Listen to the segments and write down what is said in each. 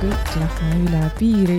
kõik lähme üle piiri.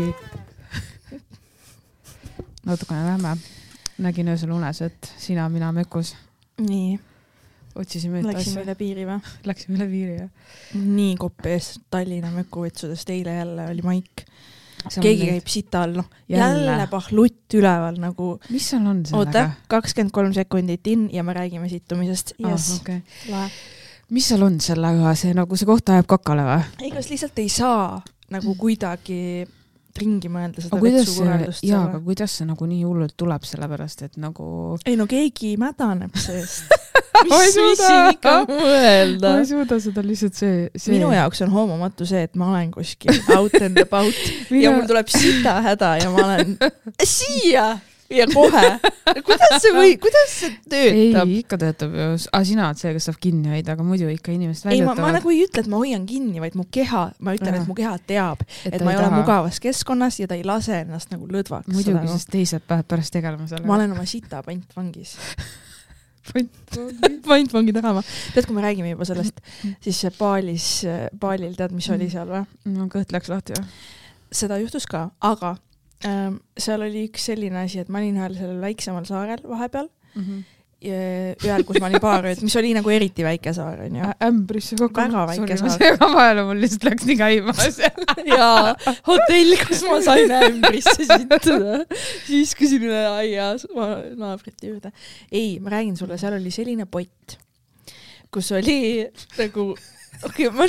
Natukene lähme. Nägin öösel unes, et sina, mina mökus. Nii. Otsisime Läksime üle piiri või? Läksime üle piiri, jah. Nii koppes Tallinna mökuvõtsudest eile jälle oli maik. Keegi käib sital, jälle pahlutt üleval nagu... Mis seal on sellega? 23 sekundit in ja me räägime sittumisest. Yes. Okay. Lahe. Mis seal on sellega? See kohta ajab kakale või? Ei, kas lihtsalt ei saa nagu kuidagi ringi mõelda seda vetsukorraldust? Jaa, aga kuidas see nagu nii hullult tuleb sellepärast, et nagu... Ei, no keegi mädaneb seest. Mis siin ikka mõelda? Ma ei suuda seda lihtsalt see... Minu jaoks on hoomamatu see, et ma olen kuskil out and about ja mul tuleb sita häda ja ma olen siia ja kohe. Kuidas see töötab? Ei, ikka töötab ju. Sina oled see, kes saab kinni hoida, aga muidu ikka inimest välja töötavad. Ei, ma nagu ei ütle, et ma hoian kinni, vaid mu keha, ma ütlen, et mu keha teab, et ma ei ole mugavas keskkonnas ja ta ei lase ennast nagu lõdvaks. Muidugi, sest teised päevad pärast tegelema selle. Ma olen oma sita pantvangis. Pantvangi tagama. Tead, kui me räägime juba sellest, siis Baalil tead, mis oli seal või? No kõht läks lahti või? Seda juhtus ka, aga seal oli üks selline asi, et ma olin ühel sellel väiksemal saarel vahepeal. Ühel, kus ma olin paar ööd, mis oli nagu eriti väike saar. Ämbrisse kokku. Väga väike saar. See ka vahel mul lihtsalt läks nii käimas. Jaa, hotell, kus ma sain ämbrisse sittuda. Siis küsin üle aia naabrite juurde. Ei, ma räägin sulle, seal oli selline pott, kus oli nagu... Okay, ma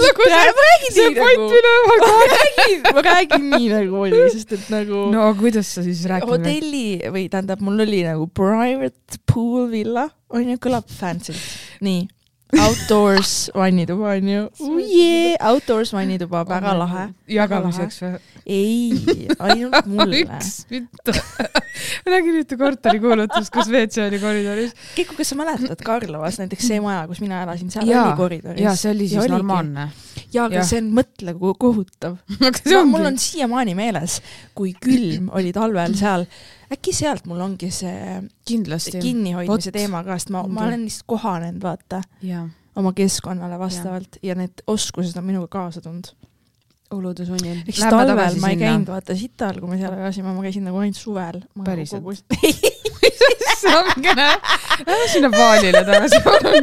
räägin nii nagu oli, sest et nagu... No, kuidas sa siis räägid? Hotelli, või tähendab, mul oli nagu private pool villa, on ju, kõlab fancy. Nii, outdoors vannituba, on ju. Outdoors vannituba, väga lahe. Jagamiseks või? Ei, ainult mulle. Üks, mitte. Ma nägin ühte korteri kuulutust, kus WC oli koridoris. Keiku, kas sa mäletad Karlovas, näiteks see maja, kus mina elasin, seal oli koridoris. Jaa, see oli siis normaalne. Jaa, aga see on mõtle kohutav. Mul on siiamaani meeles, kui külm oli talvel seal. Äkki sealt mul ongi see kinnihoidmise teema ka, sest ma olen lihtsalt kohanenud, vaata, oma keskkonnale vastavalt ja need oskused on minuga kaasa tulnud. Olude sunnil. Eks talvel ma ei käinud, vaata, sital, kui me seal elasime, ma käisin nagu ainult suvel. Päriselt. Sinna Baalile tagasi.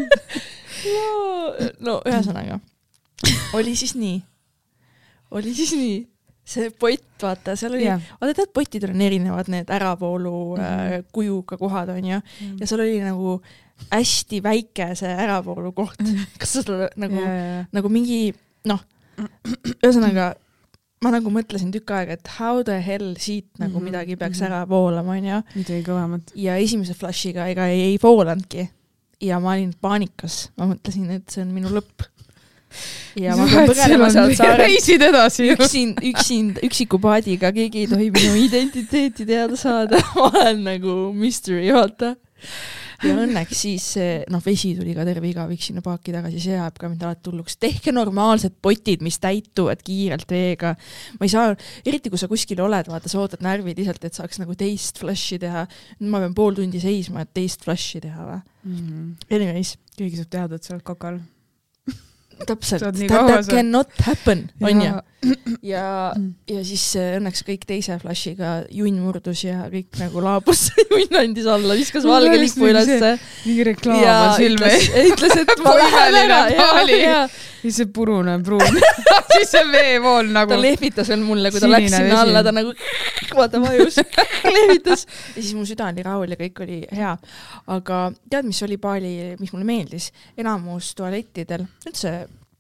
No, ühesõnaga. Oli siis nii. See pott, vaata, seal oli, vaata, tead, pottidel on erinevad need äravoolu kujuga kohad, on ju, ja seal oli nagu hästi väike see äravoolu koht. Kas seda nagu mingi, ühesõnaga, ma nagu mõtlesin tükk aega, et how the hell siit nagu midagi peaks ära voolama, on ju. Midagi kõvemat. Ja esimese flashiga ega ei voolandki. Ja ma olin paanikas. Ma mõtlesin, et see on minu lõpp. Ja ma pean põgenema sealt saarelt üksiku paadiga, keegi ei tohi minu identiteeti teada saada. Ma olen nagu mystery, vaata. Ja õnneks siis vesi tuli ka terve igavik sinna paaki tagasi, see jääb ka mind alati hulluks. Tehke normaalsed potid, mis täituvad kiirelt veega. Ma ei saa, eriti kui sa kuskil oled, vaata, sa ootad närvid lihtsalt, et saaks nagu teist flashi teha. Ma pean pool tundi seisma, et teist flashi teha. Anyways. Keegi saab teada, et sa oled kakal. Täpselt, that cannot happen, on ju. Ja siis õnneks kõik teise flashiga junn murdus ja kõik nagu laabus. Junn andis alla, viskas valge lipu ülesse. Mingi reklaam silme. Ütles, et ma lähen ära. Ja see purune pruun. Siis see veevool nagu... Ta lehvitas veel mulle, kui ta läks sinna alla, ta nagu vaata vajus. Lehvitas. Ja siis mu süda oli rahul ja kõik oli hea. Aga tead, mis oli Baali, mis mulle meeldis? Enamus tualettidel, üldse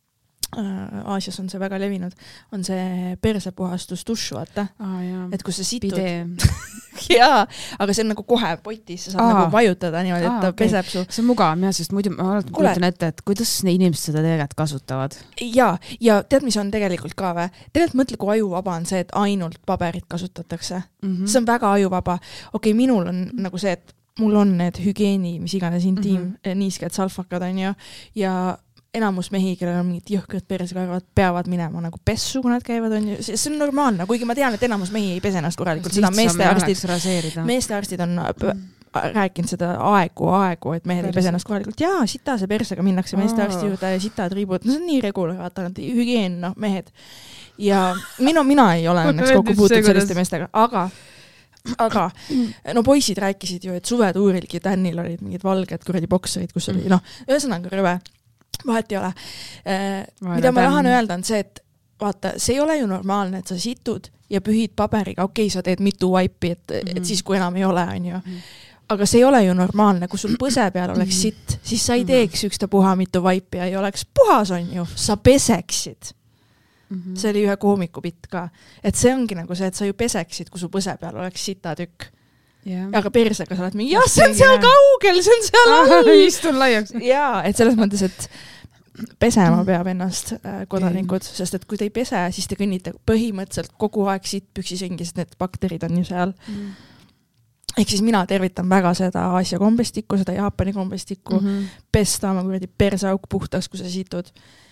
Aasias on see väga levinud, on see persepuhastus dušš, vaata. Et kus sa situd. Jaa, aga see on nagu kohe potis, sa saad nagu vajutada niimoodi, et ta peseb su. See on mugav, sest muidu ma alati kuuletan ette, et kuidas inimesed seda tegelikult kasutavad. Jaa, ja tead, mis on tegelikult ka või? Tegelikult mõtle, kui ajuvaba on see, et ainult paberit kasutatakse. See on väga ajuvaba. Okei, minul on nagu see, et mul on need hügeeni, mis iganes intiim, niisked salfakad on ju, ja enamus mehi, kellel on mingid jõhkrad persekarvad, peavad minema nagu pessu, kui nad käivad, on ju. See on normaalne, kuigi ma tean, et enamus mehi ei pese ennast korralikult. Seda meestearstid on rääkinud seda aegu, et mehed ei pese ennast korralikult. Jaa, sitase persega minnakse meeste arsti juurde ja sita triibud. No see on nii regular, vaata, hügieen, mehed. Ja mina ei ole õnneks kokku puutud selliste meestega, aga no poisid rääkisid ju, et suvetuurilgi Tänil olid mingid valged kuradi bokserid, kus oli, ühesõnaga rõve, vahet ei ole. Mida ma tahan öelda on see, et vaata, see ei ole ju normaalne, et sa situd ja pühid paberiga, okei, sa teed mitu vaipi, et siis kui enam ei ole, on ju. Aga see ei ole ju normaalne, kui sul põse peal oleks sitt, siis sa ei teeks ükstapuha mitu vaipi ja ei oleks puhas, on ju, sa peseksid. See oli ühe koomiku bitt ka. Et see ongi nagu see, et sa ju peseksid, kui su põse peal oleks sitatükk. Aga persega sa oled mingi, see on seal kaugel, see on seal all. Istun laiaks. Jaa, et selles mõttes, et pesema peab ennast kodanikud, sest et kui te ei pese, siis te kõnnite põhimõtteliselt kogu aeg siit püksis ringi, sest need bakterid on ju seal. Ehk siis mina tervitan väga seda Aasia kombestikku, seda Jaapani kombestikku, pesta oma kuradi persauk puhtaks, kui sa situd.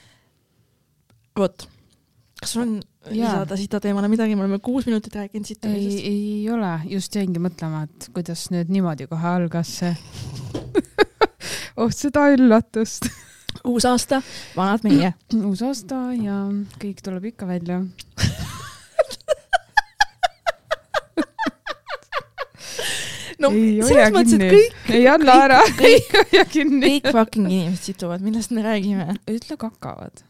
Vot, kas sul on lisada sita teemale midagi? Me oleme 6 minutit rääkinud sita. Ei ole, just jäingi mõtlema, et kuidas nüüd niimoodi kohe algas see. Seda üllatust. Uus aasta, vanad meie. Uus aasta ja kõik tuleb ikka välja. No, selles mõttes, et kõik... Ei anna ära, ja kinni. Kõik fucking inimesed situvad, millest me räägime? Ütle kakavad.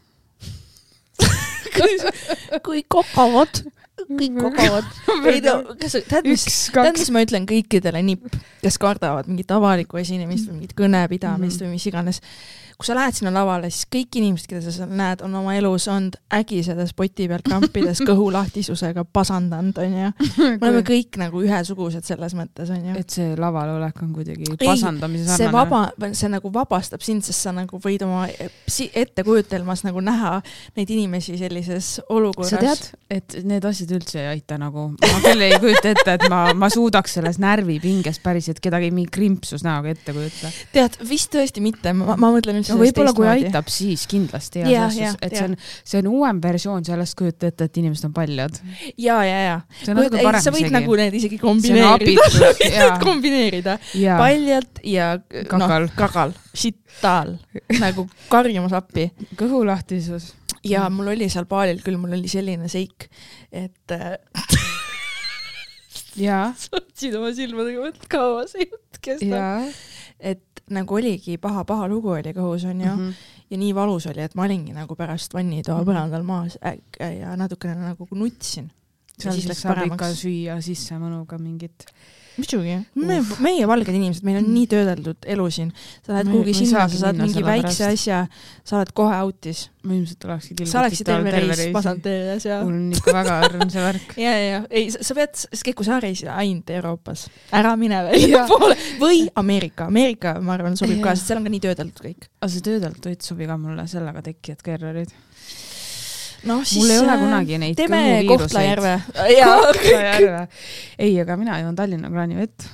Kui kokavad. Kõik kokavad. Tead, mis ma ütlen kõikidele nipp, kes kardavad mingit avalikku esinemist või mingit kõnepidamist või mis iganes. Kui sa lähed sinna lavale, siis kõik inimesed, keda sa näed, on oma elus olnud ägisedes poti peal krampides kõhulahtisusega pasandanud, on ju. Me oleme kõik nagu ühesugused selles mõttes, on ju. Et see lavalolek on kuidagi pasandamise sarnane. See nagu vabastab sind, sest sa nagu võid oma ettekujutelmas nagu näha neid inimesi sellises olukorras. Sa tead, et need asjad üldse ei aita nagu. Ma küll ei kujuta ette, et ma suudaks selles närvipinges päris, et kedagi mingi krimpsus näoga ette kujuta. Tead, vist tõesti mitte. Ma mõtlen üldse võib-olla kui aitab, siis kindlasti. See on uuem versioon sellest kujuta ette, et inimesed on paljad. Ja. See on natuke parem sa võid isegi. Nagu need isegi kombineerida. Paljalt ja kakal. Šital. Nagu karjumas appi. Kõhulahtisus. Ja mul oli seal baalil küll, mul oli selline seik, et sa otsid oma silmadega, mõtled kaua see jutt kestab. Et nagu oligi paha lugu oli kõhus, on ju, ja nii valus oli, et ma olingi nagu pärast vannitoa põrandal maas ja natukene nagu nutsin. Seal siis saab ikka süüa sisse mõnuga mingit... Muidugi, meie valged inimesed, meil on nii töödeldud elu siin. Sa lähed kuhugi sinna, sa saad mingi väikse asja, sa oled kohe autis. Ma ilmselt olekski sa oleksid terve reis pasanteerides. Mul on ikka väga õrn see värk. Ja. Ei, sa pead, kui sa reisid ainult Euroopas, ära mine välja poole. Või Ameerika, ma arvan, sobib ka, sest seal on ka nii töödeldud kõik. Aga see töödeldud toit sobib ka mulle sellega tekkijad kerrorid. No, mul ei ole kunagi neid kõhuviiruseid. Teeme Kohtla-Järve. Kohtla-Järve. Ei, aga mina joon Tallinna kraanivett.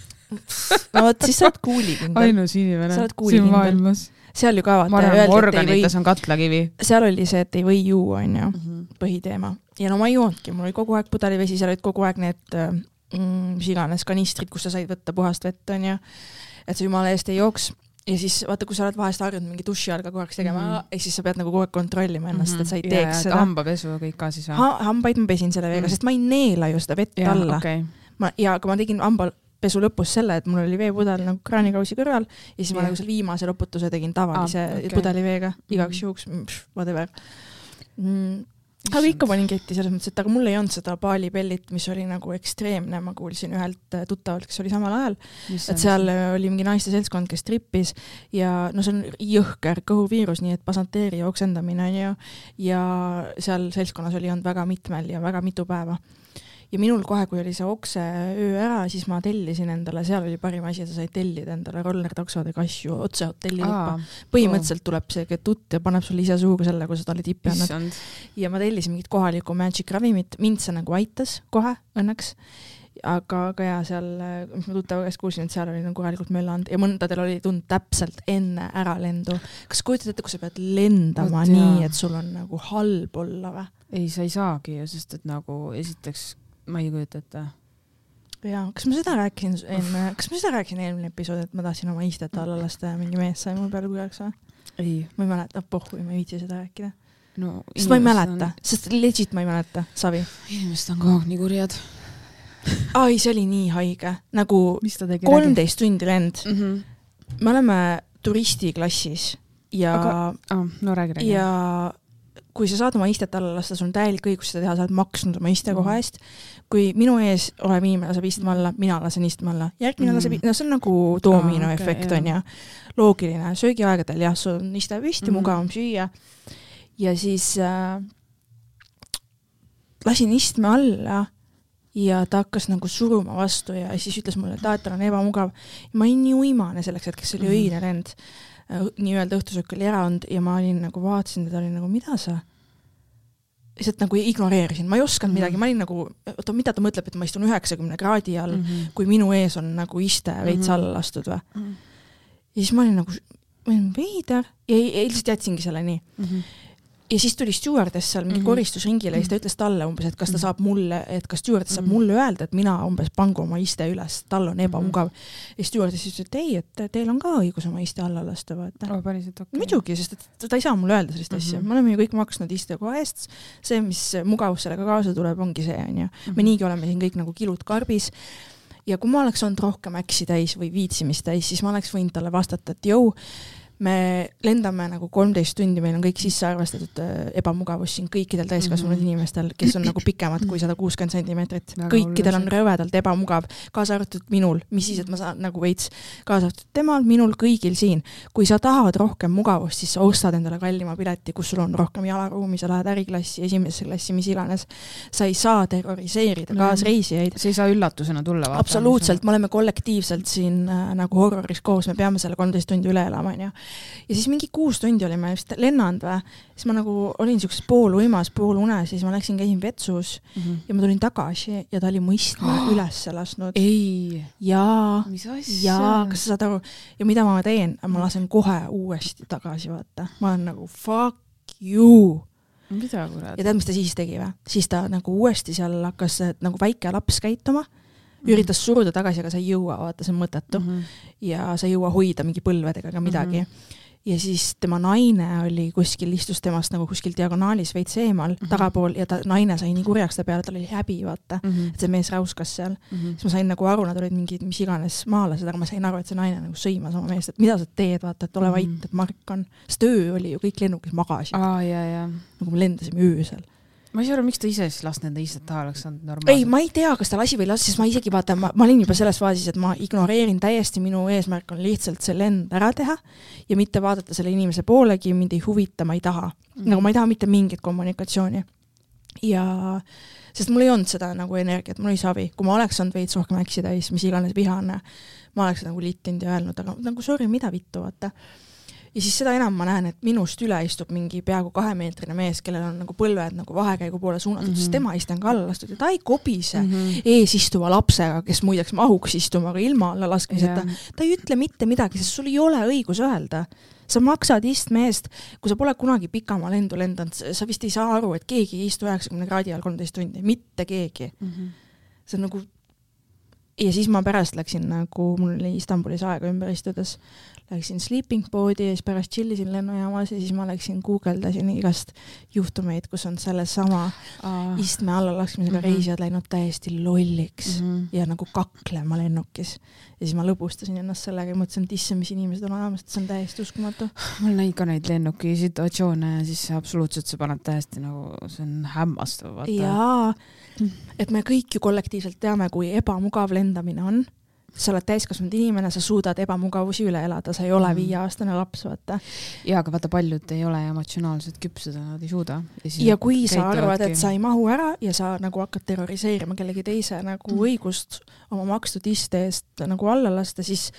No võt, siis sa oled kuulikindel. Ainus inimene siin maailmas. Seal ju ka vaata. Ma arvan, organites on katlakivi. Seal oli see, et ei või juua, on ju, põhiteema. Ja no ma ei joonudki, mul oli kogu aeg pudelivesi, seal olid kogu aeg need mis iganes kanistrid, kus sa said võtta puhast vett, on ju. Et see jumala eest ei jooks. Ja siis vaata, kui sa oled vahest harjunud mingi duši all ka korraks tegema, ja siis sa pead nagu kogu aeg kontrollima ennast, et sa ei teeks seda. Hambapesu kõik ka siis või? Hambaid ma pesin selle veega, sest ma ei neela ju seda vett alla. Okay. Aga ma tegin hambapesu lõpus selle, et mul oli veepudel nagu kraanikausi kõrval ja siis ma nagu selle viimase loputuse tegin tavalise pudeliveega, igaks juhuks, whatever. Aga ikka panin ketti selles mõttes, et aga mul ei olnud seda paalipellit, mis oli nagu ekstreemne, ma kuulsin ühelt tuttavalt, kes oli samal ajal, et seal oli mingi naiste seltskond, kes trippis ja no see on jõhker kõhuviirus, nii et pasanteeri ja oksendamine on ju, ja seal seltskonnas oli olnud väga mitmel ja väga mitu päeva. Ja minul kohe, kui oli see okse öö ära, siis ma tellisin endale, seal oli parim asi, sa said tellida endale rollertaksodega asju otse hotelli lõppa. Põhimõtteliselt tuleb see tutt ja paneb sulle ise suuga selle, kui sa talle tippi annad. Ja ma tellisin mingit kohalikku Magic ravimit, mind see nagu aitas kohe, õnneks. Aga ja seal, mis ma tuttava käest kuulsin, et seal oli nagu korralikult möllanud ja mõndadel oli tund täpselt enne ära lendu. Kas kujutad ette, kui sa pead lendama nii, et sul on nagu halb olla või? Ei, sa ei saagi ju, sest et nagu esiteks ma ei kujuta ette. jaa, kas ma seda rääkisin eelmine episood, et ma tahtsin oma istet alla lasta ja mingi mees sai mul peale kurjaks või? Ei. Ma ei mäleta, pohhui, ma ei viitsi seda rääkida. No, sest ma ei mäleta, sest legit ma ei mäleta, Savi. Inimesed on kogu nii kurjad. Ai, see oli nii haige. Nagu 13 tundi lend. Me oleme turistiklassis ja, no räägi. Ja kui sa saad oma istet alla lasta, sul on täielik õigus seda teha, sa oled maksnud oma istekoha eest. Kui minu ees olev inimene laseb istma alla, mina lasen istma alla. Järgmine laseb, see on nagu doomino efekt on ja loogiline. Söögiaegadel jah, sul on iste püsti, mugavam süüa. Ja siis lasin istme alla ja ta hakkas nagu suruma vastu ja siis ütles mulle, et tal on ebamugav. Ma olin nii uimane selleks, et kes oli öine lend, nii-öelda õhtusöök oli ära olnud ja ma olin nagu vaatasin, et ta oli nagu, mida sa? Lihtsalt nagu ignoreerisin, ma ei osanud midagi, ma olin nagu, oota, mida ta mõtleb, et ma istun 90 kraadi all, kui minu ees on nagu iste veits alla lastud või. Ja siis ma olin nagu, veider ja lihtsalt jätsingi selle nii. Ja siis tuli stewardess seal mingi koristusringile ja siis ta ütles talle umbes, et kas ta saab mulle, et kas stewardess saab mulle öelda, et mina umbes pangu oma iste üles, tal on ebamugav. Ja stewardess ütles, et ei, et teil on ka õigus oma iste alla lasta. Päriselt okei. Muidugi, sest ta ei saa mulle öelda sellist asja. Me oleme ju kõik maksnud iste koha eest. See, mis mugavus sellega kaasa tuleb, ongi see. On, ja. Me niigi oleme siin kõik nagu kilud karbis. Ja kui ma oleks olnud rohkem äksi täis või viitsimist täis, siis ma oleks võinud talle vastata, et jõu, me lendame nagu 13 tundi, meil on kõik sisse arvestatud ebamugavus siin kõikidel täiskasvanud inimestel, kes on nagu pikemad kui 160 centimeetrit. Kõikidel on rõvedalt ebamugav, kaasa arvatud minul, mis siis, et ma saan nagu veits kaasa arvatud temal, minul, kõigil siin. Kui sa tahad rohkem mugavust, siis sa ostad endale kallima pileti, kus sul on rohkem jalaruumi, sa lähed äriklassi, esimesse klassi, mis iganes. Sa ei saa terroriseerida kaasreisijaid. See ei saa üllatusena tulla. Absoluutselt, me oleme kollektiivselt siin nagu horroris koos, me peame selle 13 tundi üle elama, ja siis mingi 6 tundi olime just lennanud või, siis ma nagu olin niisuguseks pooluimas, poolunes, siis ma käisin vetsus ja ma tulin tagasi ja ta oli mu istme üles lasnud. Ei. Jaa. Mis asja? Jaa, kas sa saad aru? Ja mida ma teen? Ma lasen kohe uuesti tagasi, vaata. Ma olen nagu, fuck you. Mida kurat? Ja tead, mis ta siis tegi või? Siis ta nagu uuesti seal hakkas nagu väike laps käituma. Üritas suruda tagasi, aga sa ei jõua, vaata, see on mõttetu. Ja sa ei jõua hoida mingi põlvedega ega midagi. Ja siis tema naine oli kuskil, istus temast nagu kuskil diagonaalis veits eemal, tagapool, ja naine sai nii kurjaks ta peale, tal oli häbi, vaata, et see mees räuskas seal. Siis ma sain nagu aru, nad olid mingid, mis iganes maalased, aga ma sain aru, et see naine nagu sõimas oma meest, et mida sa teed, vaata, et ole vait, et Mark on. Sest öö oli ju kõik lennukis magasid. Nagu me lendasime öösel. Ma ei saa aru, miks ta ise siis las nende istet taha oleks saanud normaalselt? Ei, ma ei tea, kas ta lasi või las, sest ma isegi vaata, ma olin juba selles faasis, et ma ignoreerin täiesti, minu eesmärk on lihtsalt see lend ära teha ja mitte vaadata selle inimese poolegi, mind ei huvita, ma ei taha. Nagu ma ei taha mitte mingit kommunikatsiooni. Ja sest mul ei olnud seda nagu energiat, mul ei savi. Kui ma oleks olnud veits rohkem äksi täis, mis iganes vihane, ma oleks nagu liitinud ja öelnud, aga nagu sorry, mida vittu, vaata. Ja siis seda enam ma näen, et minust üle istub mingi peaaegu 2-meetrine mees, kellel on nagu põlved nagu vahekäigu poole suunatud, sest tema iste on ka alla lastud ja ta ei kobise ees istuva lapsega, kes muideks mahuks istuma, aga ilma alla laskmiseta. Ta ei ütle mitte midagi, sest sul ei ole õigus öelda. Sa maksad istme eest, kui sa pole kunagi pikama lendu lendanud, sa vist ei saa aru, et keegi ei istu 90 kraadi all 13 tundi, mitte keegi. See on nagu. Ja siis ma pärast läksin nagu, mul oli Istanbulis aega ümber istudes, läksin sleeping boardi ja siis pärast chillisin lennujaamas ja siis ma läksin Googledasin igast juhtumeid, kus on selle sama istme alla laskmisega reisijad läinud täiesti lolliks ja nagu kaklema lennukis. Ja siis ma lõbustasin ennast sellega ja mõtlesin, et isse, mis inimesed on olemas, et see on täiesti uskumatu. Mul näid ka neid lennuki situatsioone ja siis absoluutselt see paneb täiesti nagu, see on hämmastav. Jaa, et me kõik ju kollektiivselt teame, kui ebamugav lendamine on. Sa oled täiskasvanud inimene, sa suudad ebamugavusi üle elada, sa ei ole 5-aastane laps, vaata. Ja, aga vaata, paljud ei ole emotsionaalselt küpsed, nad ei suuda. Ja kui sa arvad, et sa ei mahu ära ja sa nagu hakkad terroriseerima kellegi teise nagu õigust oma makstud iste eest nagu alla lasta, siis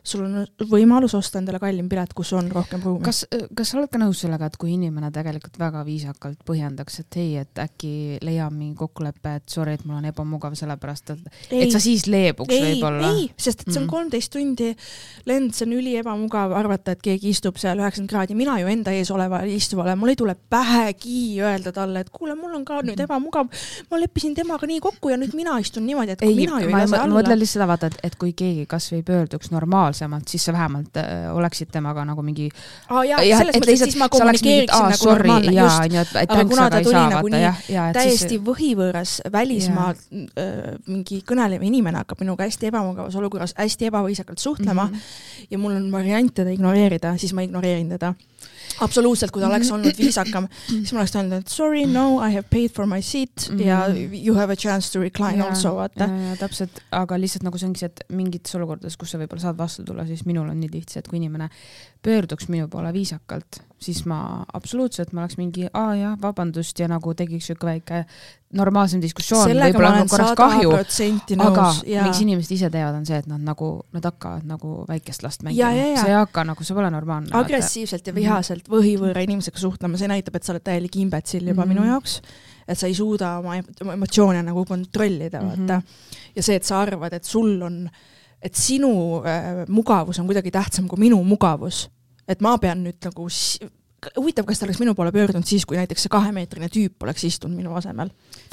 sul on võimalus osta endale kallim pilet, kus on rohkem ruumi. Kas sa oled ka nõus sellega, et kui inimene tegelikult väga viisakalt põhjendaks, et hei, et äkki leiab mingi kokkuleppe, et sorry, et mul on ebamugav sellepärast, et sa siis leebuks võib-olla? Ei, sest et see on 13 tundi lend, see on üli ebamugav arvata, et keegi istub seal 90 kraadi. Mina ju enda ees istuvale, mul ei tule pähegi öelda talle, et kuule, mul on ka nüüd ebamugav. Ma leppisin temaga nii kokku ja nüüd mina istun niimoodi, et kui mina ju ei lase alla. Ma mõtlen lihtsalt vaata, et kui keegi kas või pöörduks normaalsemalt, siis sa vähemalt oleksid temaga nagu mingi... selles mõttes, siis ma kommunikeeriksin nagu normaalne. Aga kuna ta tuli nagu nii täiesti võhivõõras välismaal mingi kõneleva inimene hakkab minuga hästi ebamugavas olukorras hästi ebavõisakalt suhtlema ja mul on variant teda ignoreerida, siis ma ignoreerin teda. Absoluutselt, kui ta oleks olnud viisakam, siis ma oleks öelnud, et sorry, no, I have paid for my seat ja you have a chance to recline also. Täpselt, aga lihtsalt nagu see ongi see, et mingites olukordades, kus sa võib-olla saad vastu tulla, siis minul on nii lihtsalt, et kui inimene pöörduks minu poole viisakalt, siis ma absoluutselt, ma oleks mingi, vabandust ja nagu tegiks üks väike normaalsem diskussioon, võib-olla on korraks kahju, aga miks inimesed ise teevad on see, et nad hakkavad nagu väikest last mängima. See ei hakka nagu, see pole normaalne. Agressiivselt ja vihaselt võhivõõra inimesega suhtlema, see näitab, et sa oled täielik imbetsill juba minu jaoks, et sa ei suuda oma emotsioone nagu kontrollida. Ja see, et sa arvad, et sul on, et sinu mugavus on kuidagi tähtsam kui minu mugavus, et ma pean nüüd nagu huvitav, kas ta oleks minu poole pöördunud siis, kui näiteks see 2-meetrine tüüp oleks istunud minu asemel.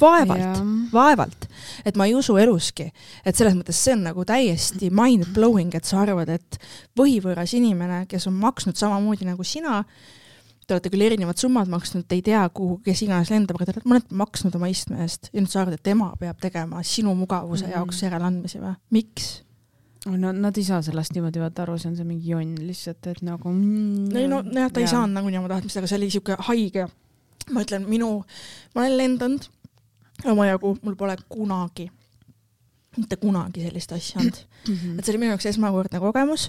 Vaevalt. Et ma ei usu eluski. Et selles mõttes see on nagu täiesti mind-blowing, et sa arvad, et võhivõõras inimene, kes on maksnud samamoodi nagu sina, te olete küll erinevad summad maksnud, te ei tea, kuhu, kes iganes lendab, aga te olete mõned maksnud oma istme eest ja nüüd sa arvad, et tema peab tegema sinu mugavuse jaoks järeleandmisi või? Miks? No, nad ei saa sellest niimoodi vaata aru, see on see mingi jonn lihtsalt, et nagu... ta ei saanud nagu niimoodi tahtmist, aga see oli siuke haige. Ma ütlen, ma olen lendanud oma jagu, mul pole mitte kunagi sellist asja olnud. Et see oli minu jaoks esmakordne kogemus.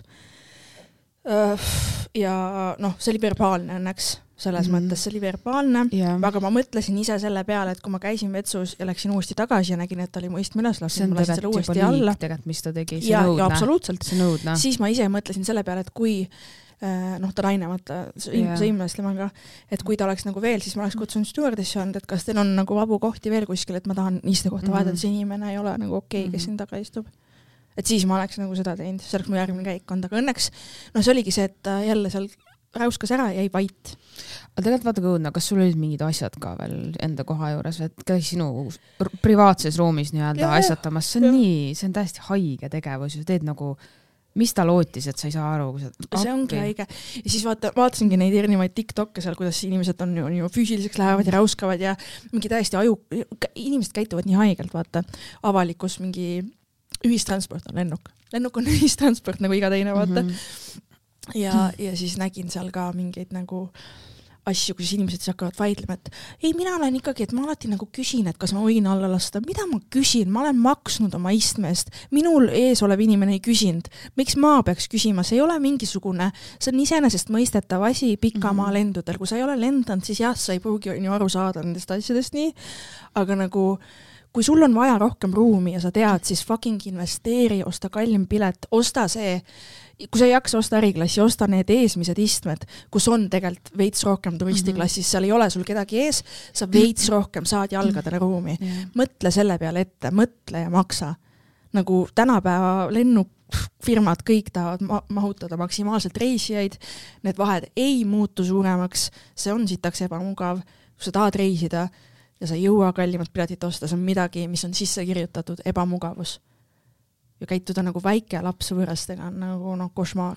Ja see oli verbaalne õnneks. Selles mõttes see oli verbaalne, aga ma mõtlesin ise selle peale, et kui ma käisin vetsus ja läksin uuesti tagasi ja nägin, et ta oli mu istme üles lasnud, ma lasin selle uuesti alla. Mis ta tegi, see nõudne. Absoluutselt. Siis ma ise mõtlesin selle peale, et kui ta naine, sõimles temaga, et kui ta oleks nagu veel, siis ma oleks kutsunud stewardessi olnud, et kas teil on nagu vabu kohti veel kuskil, et ma tahan istekohta vaadata, see inimene ei ole nagu okei, kes siin taga istub. Et siis ma oleks nagu seda teinud, see oleks mu järgmine käik olnud, aga õnneks see oligi see, et jälle seal räuskas ära ja jäi vait. Aga tegelikult vaata kõudna, kas sul olid mingid asjad ka veel enda koha juures, et käis sinu privaatses ruumis nii-öelda asjatamas, see on täiesti haige tegevus ja teed nagu, mis ta lootis, et sa ei saa aru. See ongi haige. Ja siis vaatasingi neid erinevaid TikTokke seal, kuidas inimesed on ju füüsiliseks lähevad ja räuskavad ja mingi täiesti inimesed käituvad nii haigelt, vaata, avalikus mingi ühistransport on lennuk. Lennuk on ühistransport nagu iga teine, vaata. Ja siis nägin seal ka mingeid nagu asju, kus inimesed siis hakkavad vaidlema, et ei, mina olen ikkagi, et ma alati nagu küsin, et kas ma võin alla lasta. Mida ma küsin? Ma olen maksnud oma istmest. Minul ees olev inimene ei küsinud. Miks ma peaks küsima? See ei ole mingisugune, see on iseenesest mõistetav asi pikamaa lendudel. Kui sa ei ole lendanud, siis jah, sa ei pruugi aru saada nendest asjadest nii. Aga nagu kui sul on vaja rohkem ruumi ja sa tead, siis fucking investeeri, osta kallim pilet, osta see, kui sa ei jaksa osta äriklassi, osta need eesmised istmed, kus on tegelikult veits rohkem turistiklassis, seal ei ole sul kedagi ees, sa veits rohkem saad jalgadele ruumi. Mõtle selle peale ette, mõtle ja maksa. Nagu tänapäeva lennufirmad kõik tahavad mahutada maksimaalselt reisijaid, need vahed ei muutu suuremaks, see on sitaks ebamugav, kui sa tahad reisida, ja sa ei jõua kallimat piletit osta, see on midagi, mis on sisse kirjutatud ebamugavus. Ja käituda nagu väike laps võõrastega on nagu košmaar.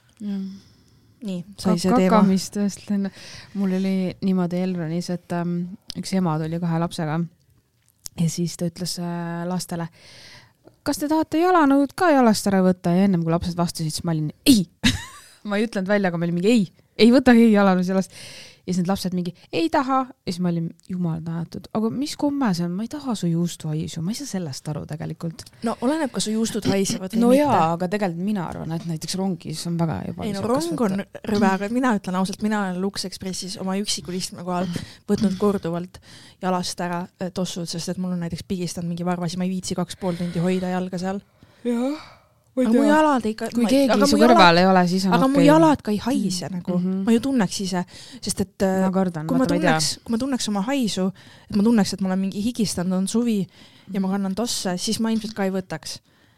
Nii, sai see teema. Kakamist tõestlen. Mul oli niimoodi Elronis, et üks ema tuli 2 lapsega ja siis ta ütles lastele, kas te tahate jalanõud ka jalast ära võtta ja ennem kui lapsed vastasid, siis ma olin ei. Ma ei ütlenud välja, aga ma olin mingi ei võta ei jalanõud jalast. Ja siis need lapsed mingi, ei taha. Ja siis ma olin jumal tänatud. Aga mis komme see on? Ma ei taha su juustu haisu. Ma ei saa sellest aru tegelikult. No oleneb, kas su juustud haisevad. No jaa, aga tegelikult mina arvan, et näiteks rongis on väga juba... Ei no rong on rõve, aga mina ütlen ausalt, mina olen Lux Expressis oma üksikul istme kohal võtnud korduvalt jalast ära tossud, sest et mul on näiteks pigistanud mingi varvasi, ma ei viitsi 2,5 tundi hoida jalga seal. Jah. aga mu jalad ei... Kui keegi su kõrval ei ole, siis on aga mu jalad ka ei haise nagu. Ma ju tunneks ise, sest et kui ma tunneks oma haisu, et ma tunneks, et ma olen mingi higistanud, on suvi ja ma kannan tosse, siis ma ilmselt ka ei võtaks.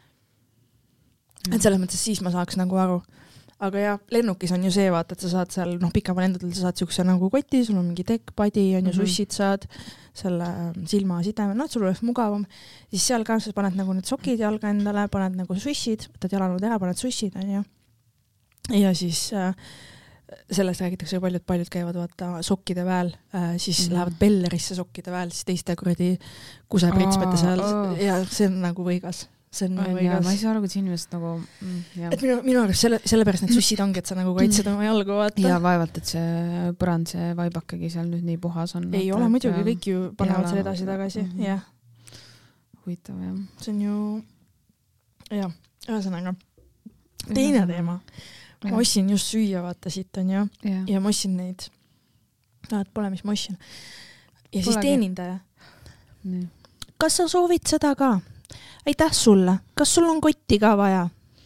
Et selles mõttes siis ma saaks nagu aru. Aga jah, lennukis on ju see, vaata, et sa saad seal, pikama lendudel sa saad siukse nagu koti, sul on mingi tekkpadi, on ju sussid saad, selle silma sideme, sul oleks mugavam. Siis seal ka sa paned nagu need sokid jalga endale, paned nagu sussid, võtad jalanud ära, paned sussid, on ju. Ja siis sellest räägitakse paljud käivad vaata sokkide väel, siis lähevad Bellerisse sokkide väel, siis teiste kuradi kusepritsmete seal ja see on nagu võigas. Ma ei saa aru, kuidas inimesed nagu... Et minu arust sellepärast need sussid ongi, et sa nagu kaitsed oma jalgu vaata. Ja vaevalt, et see põrand, see vaibakegi seal nüüd nii puhas on. Ei ole muidugi, kõik ju panevad selle edasi-tagasi. Jah. Huvitav, jah. See on ju... Jah, ühesõnaga. Teine teema. Ma ossin just süüa vaata siit on ju. Ja ma ossin neid... Pole, mis ma ossin. Ja siis teenindaja. Kas sa soovid seda ka? Aitäh sulle. Kas sul on kotti ka vaja?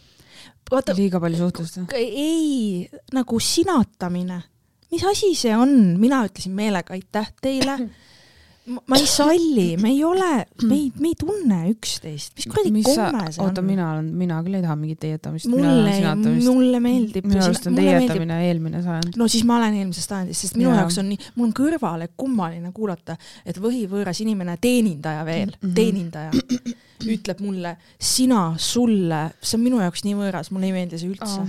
Liiga palju suhtlust. Ei, nagu sinatamine. Mis asi see on? Mina ütlesin meelega aitäh teile. Ma ei salli, me ei tunne üksteist. Mis kuradi komme see on? Oota, mina küll ei taha mingit teietamist. Mulle meeldib. Minu arust on teietamine eelmine sajand. No siis ma olen eelmisest sajandist, sest minu jaoks on nii, mul on kõrvale kummaline kuulata, et võõras inimene, teenindaja veel, teenindaja ütleb mulle, sina, sulle, see on minu jaoks nii võõras, mulle ei meeldi see üldse.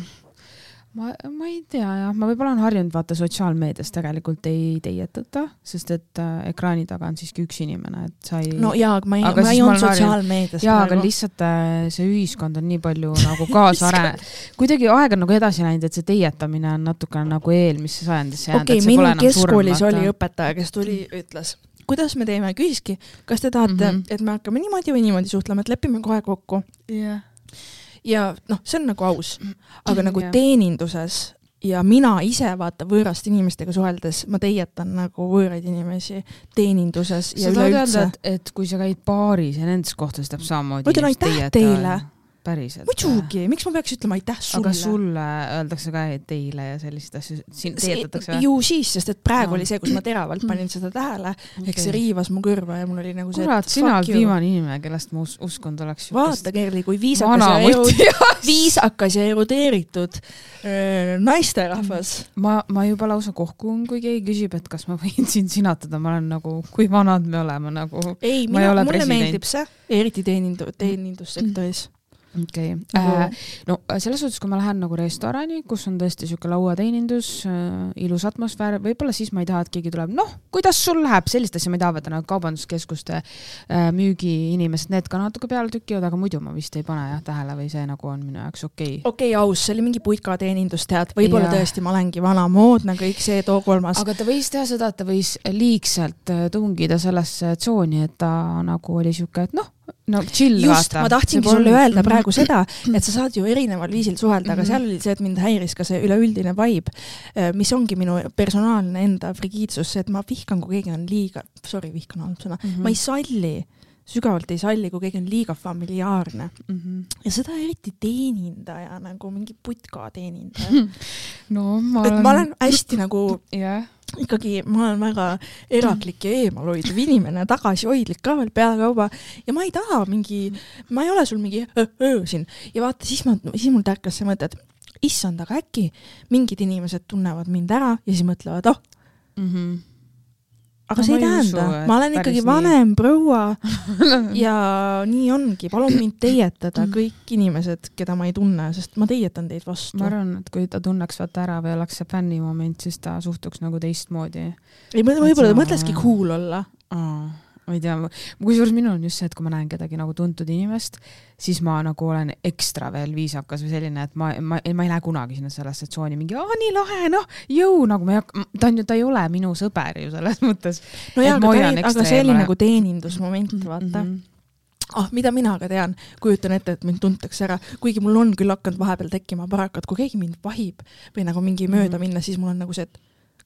Ma ei tea, jah. Ma võib-olla on harjunud vaata sotsiaalmeedias tegelikult ei teietata, sest et ekraani taga on siiski üks inimene, et sa ei... No jaa, ma ei olnud sotsiaalmeedias. Jaa, aga lihtsalt see ühiskond on nii palju nagu kaasare. Kuidagi aeg on nagu edasi läinud, et see teietamine on natuke nagu eelmisse sajandisse jäänud. Okei, minu keskkoolis oli õpetaja, kes tuli, ütles, kuidas me teeme, küsiski, kas te tahate, et me hakkame niimoodi või niimoodi suhtlema, et lepime kohe kokku. Jah. Ja see on nagu aus, aga nagu teeninduses ja mina ise vaata võõrast inimestega suheldes, ma teietan nagu võõraid inimesi teeninduses ja üleüldse. Et kui sa käid baaris ja nendes kohtades täpselt samamoodi. Ma ütlen aitäh teile. Päriselt. Muidugi, miks ma peaks ütlema aitäh sulle? Aga sulle öeldakse ka teile ja sellist asju siin teetatakse või? Ju siis, sest et praegu oli see, kus ma teravalt panin seda tähele, eks see riivas mu kõrva ja mul oli nagu see... Kurat, sina oled viimane inimene, kellest ma uskund oleks... Vaata, Kerli, kui viisakas ja erudeeritud naisterahvas. Ma juba lausa kohkun, kui keegi küsib, et kas ma võin siin sinatada, ma olen nagu, kui vanad me oleme nagu... Ei, mulle meeldib see, eriti teenindussektoris. Okay. No selles suhtes, kui ma lähen nagu restorani, kus on tõesti siuke lauateenindus, ilus atmosfäär, võib-olla siis ma ei taha, et keegi tuleb, kuidas sul läheb, sellist asja ma ei taha võtta, nagu kaubanduskeskuste müügiinimesed, need ka natuke peale tükivad, aga muidu ma vist ei pane tähele või see nagu on minu jaoks okei. Okei, aus, see oli mingi putka teenindus, tead, võib-olla tõesti ma olengi vanamoodne, kõik see too kolmas. Aga ta võis teha seda, et ta võis liigselt tungida sellesse tsooni, et ta nagu oli siuke, et chill just, vaata. Ma tahtsingi sulle öelda praegu seda, et sa saad ju erineval viisil suhelda, aga seal oli see, et mind häiris ka see üleüldine vibe, mis ongi minu personaalne enda frigiidsus, et ma vihkan, kui keegi on liiga, vihkan halb sõna, ma ei salli, sügavalt ei salli, kui keegi on liiga familiaarne. Ja seda eriti teenindaja, nagu mingi putka teenindaja. Ma olen hästi nagu... ikkagi ma olen väga eraklik ja eemalhoidliv inimene, tagasihoidlik ka veel peakauba ja ma ei taha ma ei ole sul mingi siin ja vaata, siis mul tärkas see mõte, et issand, aga äkki mingid inimesed tunnevad mind ära ja siis mõtlevad, aga see ei tähenda, ma olen ikkagi vanem proua ja nii ongi, palun mind teietada kõik inimesed, keda ma ei tunne, sest ma teietan teid vastu. Ma arvan, et kui ta tunneks vaata ära või oleks see fänni moment, siis ta suhtuks nagu teistmoodi. Ei, võib-olla ta mõtleski cool olla. Ma ei tea, kusjuures minul on just see, et kui ma näen kedagi nagu tuntud inimest, siis ma nagu olen ekstra veel viisakas või selline, et ma ei lähe kunagi sinna sellesse tsooni mingi, nii lahe, nagu ta ei ole minu sõber ju selles mõttes. No jah, aga see oli nagu teenindusmoment, vaata. Mida mina aga tean, kujutan ette, et mind tuntakse ära, kuigi mul on küll hakanud vahepeal tekkima parakad, kui keegi mind vahib või nagu mingi mööda minna, siis mul on nagu see, et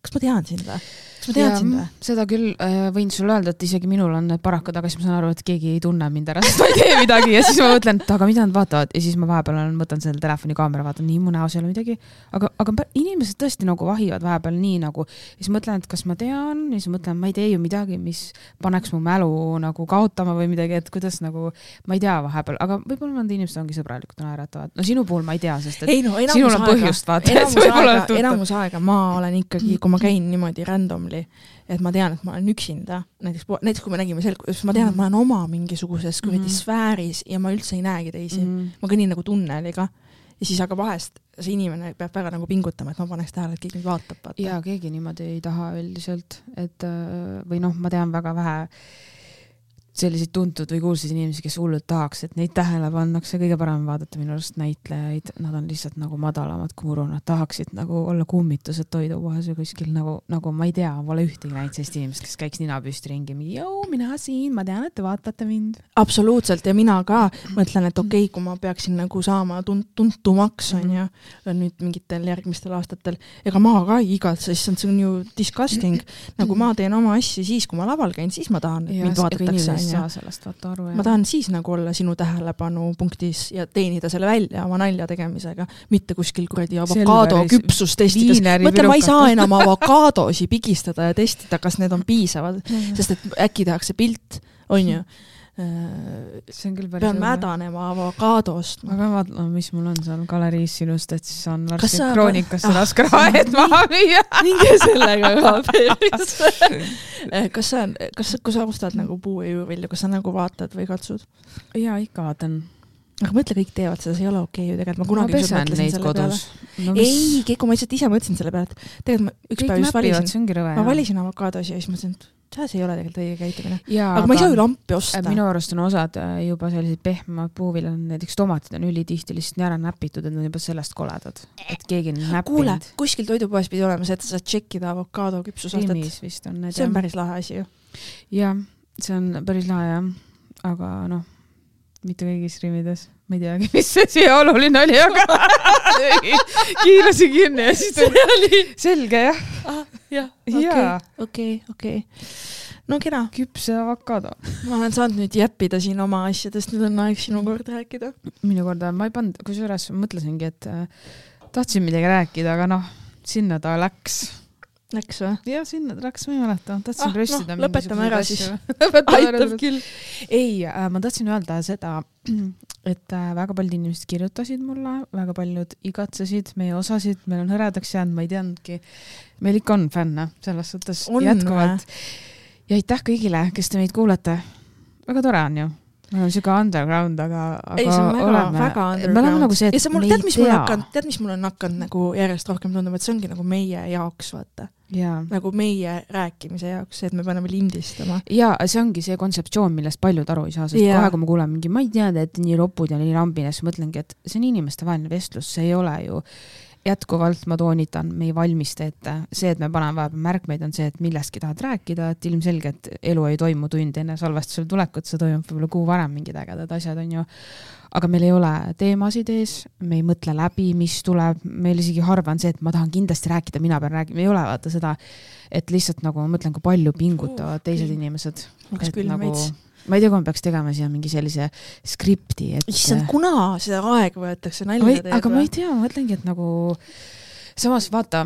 kas ma tean sind või? Kas ma tean sind või? Seda küll võin sulle öelda, et isegi minul on need parakud, aga siis ma saan aru, et keegi ei tunne mind ära, sest ma ei tee midagi ja siis ma mõtlen, et aga mida nad vaatavad ja siis ma vahepeal võtan selle telefoni kaamera, vaatan, nii mu näos ei ole midagi, aga inimesed tõesti nagu vahivad vahepeal nii nagu ja siis mõtlen, et kas ma tean ja siis mõtlen, ma ei tee ju midagi, mis paneks mu mälu nagu kaotama või midagi, et kuidas nagu, ma ei tea vahepeal, aga võib-olla need inimesed ongi sõbralikud, naeratavad. No sinu puhul ma ei tea, sest et sinul on põhjust vaata. Enamus aega ma olen ikkagi, kui ma käin niimoodi randomly, et ma tean, et ma olen üksinda, näiteks kui me nägime ma tean, et ma olen oma mingisuguses sfääris ja ma üldse ei näegi teisi. Ma kõnin nagu tunneliga ja siis aga vahest see inimene peab väga nagu pingutama, et ma paneks tähele, et keegi nüüd vaatab. Vaata. Ja keegi niimoodi ei taha üldiselt, et või noh, ma tean väga vähe selliseid tuntud või kuulsid inimesi, kes hullult tahaks, et neid tähele pannakse, kõige parem vaadata minu arust näitlejaid, nad on lihtsalt nagu madalamad kui muru, nad tahaksid nagu olla kummitused toidukohas või kuskil nagu ma ei tea, pole ühtegi näinud sellist inimest, kes käiks nina püsti ringi, jõu, mina siin, ma tean, et te vaatate mind. Absoluutselt ja mina ka mõtlen, et okei, kui ma peaksin nagu saama tuntumaks on ju, nüüd mingitel järgmistel aastatel, ega ma ka igatse, see on ju disgusting, nagu ma teen oma asju siis, kui ma laval käin, siis ma tahan, et mind vaadatakse. Sellest vaata aru. Ma tahan siis nagu olla sinu tähelepanu punktis ja teenida selle välja oma nalja tegemisega, mitte kuskil kuradi avokaado küpsus testides. Mõtle, ma ei saa enam avokaadosi pigistada ja testida, kas need on piisavad, sest et äkki tehakse pilt, on ju. See on küll päris pean mädanema avokaadost. Ma pean vaatama, mis mul on seal galeriis sinust, et siis on varsti kroonikasse raske raed maha müüa. Minge sellega ka päris. Kas sa ostad nagu puu ja juurvilju, kas sa nagu vaatad või katsud? Jaa, ikka vaatan. Aga mõtle, kõik teevad seda, see ei ole okei ju tegelikult. Ma kunagi pesen neid kodus. Ei, kui ma ise mõtlesin selle peale, et tegelikult ma üks päev just valisin. Ma valisin avokaadosi ja siis mõtlesin, et see ei ole tegelikult õige käitumine. Aga ma ei saa ju lampi osta. Minu arust on osad juba sellised pehmad puuviljad, näiteks tomatid on ülitihti lihtsalt ära näpitud, et on juba sellest koledad. Et keegi on näppinud. Kuule, kuskil toidupoes pidi olema see, et sa saad tšekkida avokaado küpsusastet. Vist on need. See on päris lahe asi ju. Jah, see on päris lahe jah. Aga noh, mitte kõigis riimides. Ma ei teagi, mis see siia oluline oli, aga kiirasi kinni ja siis oli selge, jah. Okei. No kena. Küpse avokado. Ma olen saanud nüüd jäppida siin oma asjadest, nüüd on aeg sinu kord rääkida. Minu korda, ma ei pannud, kui suures mõtlesingi, et tahtsin midagi rääkida, aga noh, sinna ta läks. Läks või? Jah, sinna läks, ma ei mäleta. Tahtsin röstida. Lõpetame ära siis. Aitab küll. Ei, ma tahtsin öelda seda, et väga paljud inimesed kirjutasid mulle, väga paljud igatsesid meie osasid, meil on hõredaks jäänud, ma ei teadnudki. Meil ikka on fänne, selles suhtes jätkuvalt. Ja aitäh kõigile, kes te meid kuulete. Väga tore on ju. Me oleme siuke underground, aga ei, see on väga underground. Me oleme nagu see, et ja me ei tea. Tead, mis mul on hakanud nagu järjest rohkem tunduma, et see ongi nagu meie jaoks, vaata. Ja. Nagu meie rääkimise jaoks, et me paneme lindistama. Ja see ongi see kontseptsioon, millest paljud aru ei saa, sest kohe, kui ma kuulen mingi, ma ei tea, et nii ropud ja nii lambines, mõtlengi, et see on inimeste vaheline vestlus, see ei ole ju jätkuvalt ma toonitan, me ei valmista ette. See, et me paneme vahepeal märkmeid, on see, et millestki tahad rääkida, et ilmselge, et elu ei toimu tund enne salvestusel tulekut, see toimub võib-olla kuu varem mingid ägedad asjad on ju. Aga meil ei ole teemasid ees, me ei mõtle läbi, mis tuleb, meil isegi harva on see, et ma tahan kindlasti rääkida, mina pean rääkima, ei ole vaata seda, et lihtsalt nagu ma mõtlen, kui palju pingutavad teised inimesed. Ma ei tea, kui ma peaks tegema siia mingi sellise skripti. Issand, kuna seda aeg võetakse nalja teed? Aga ma ei tea, ma mõtlengi, et nagu samas vaata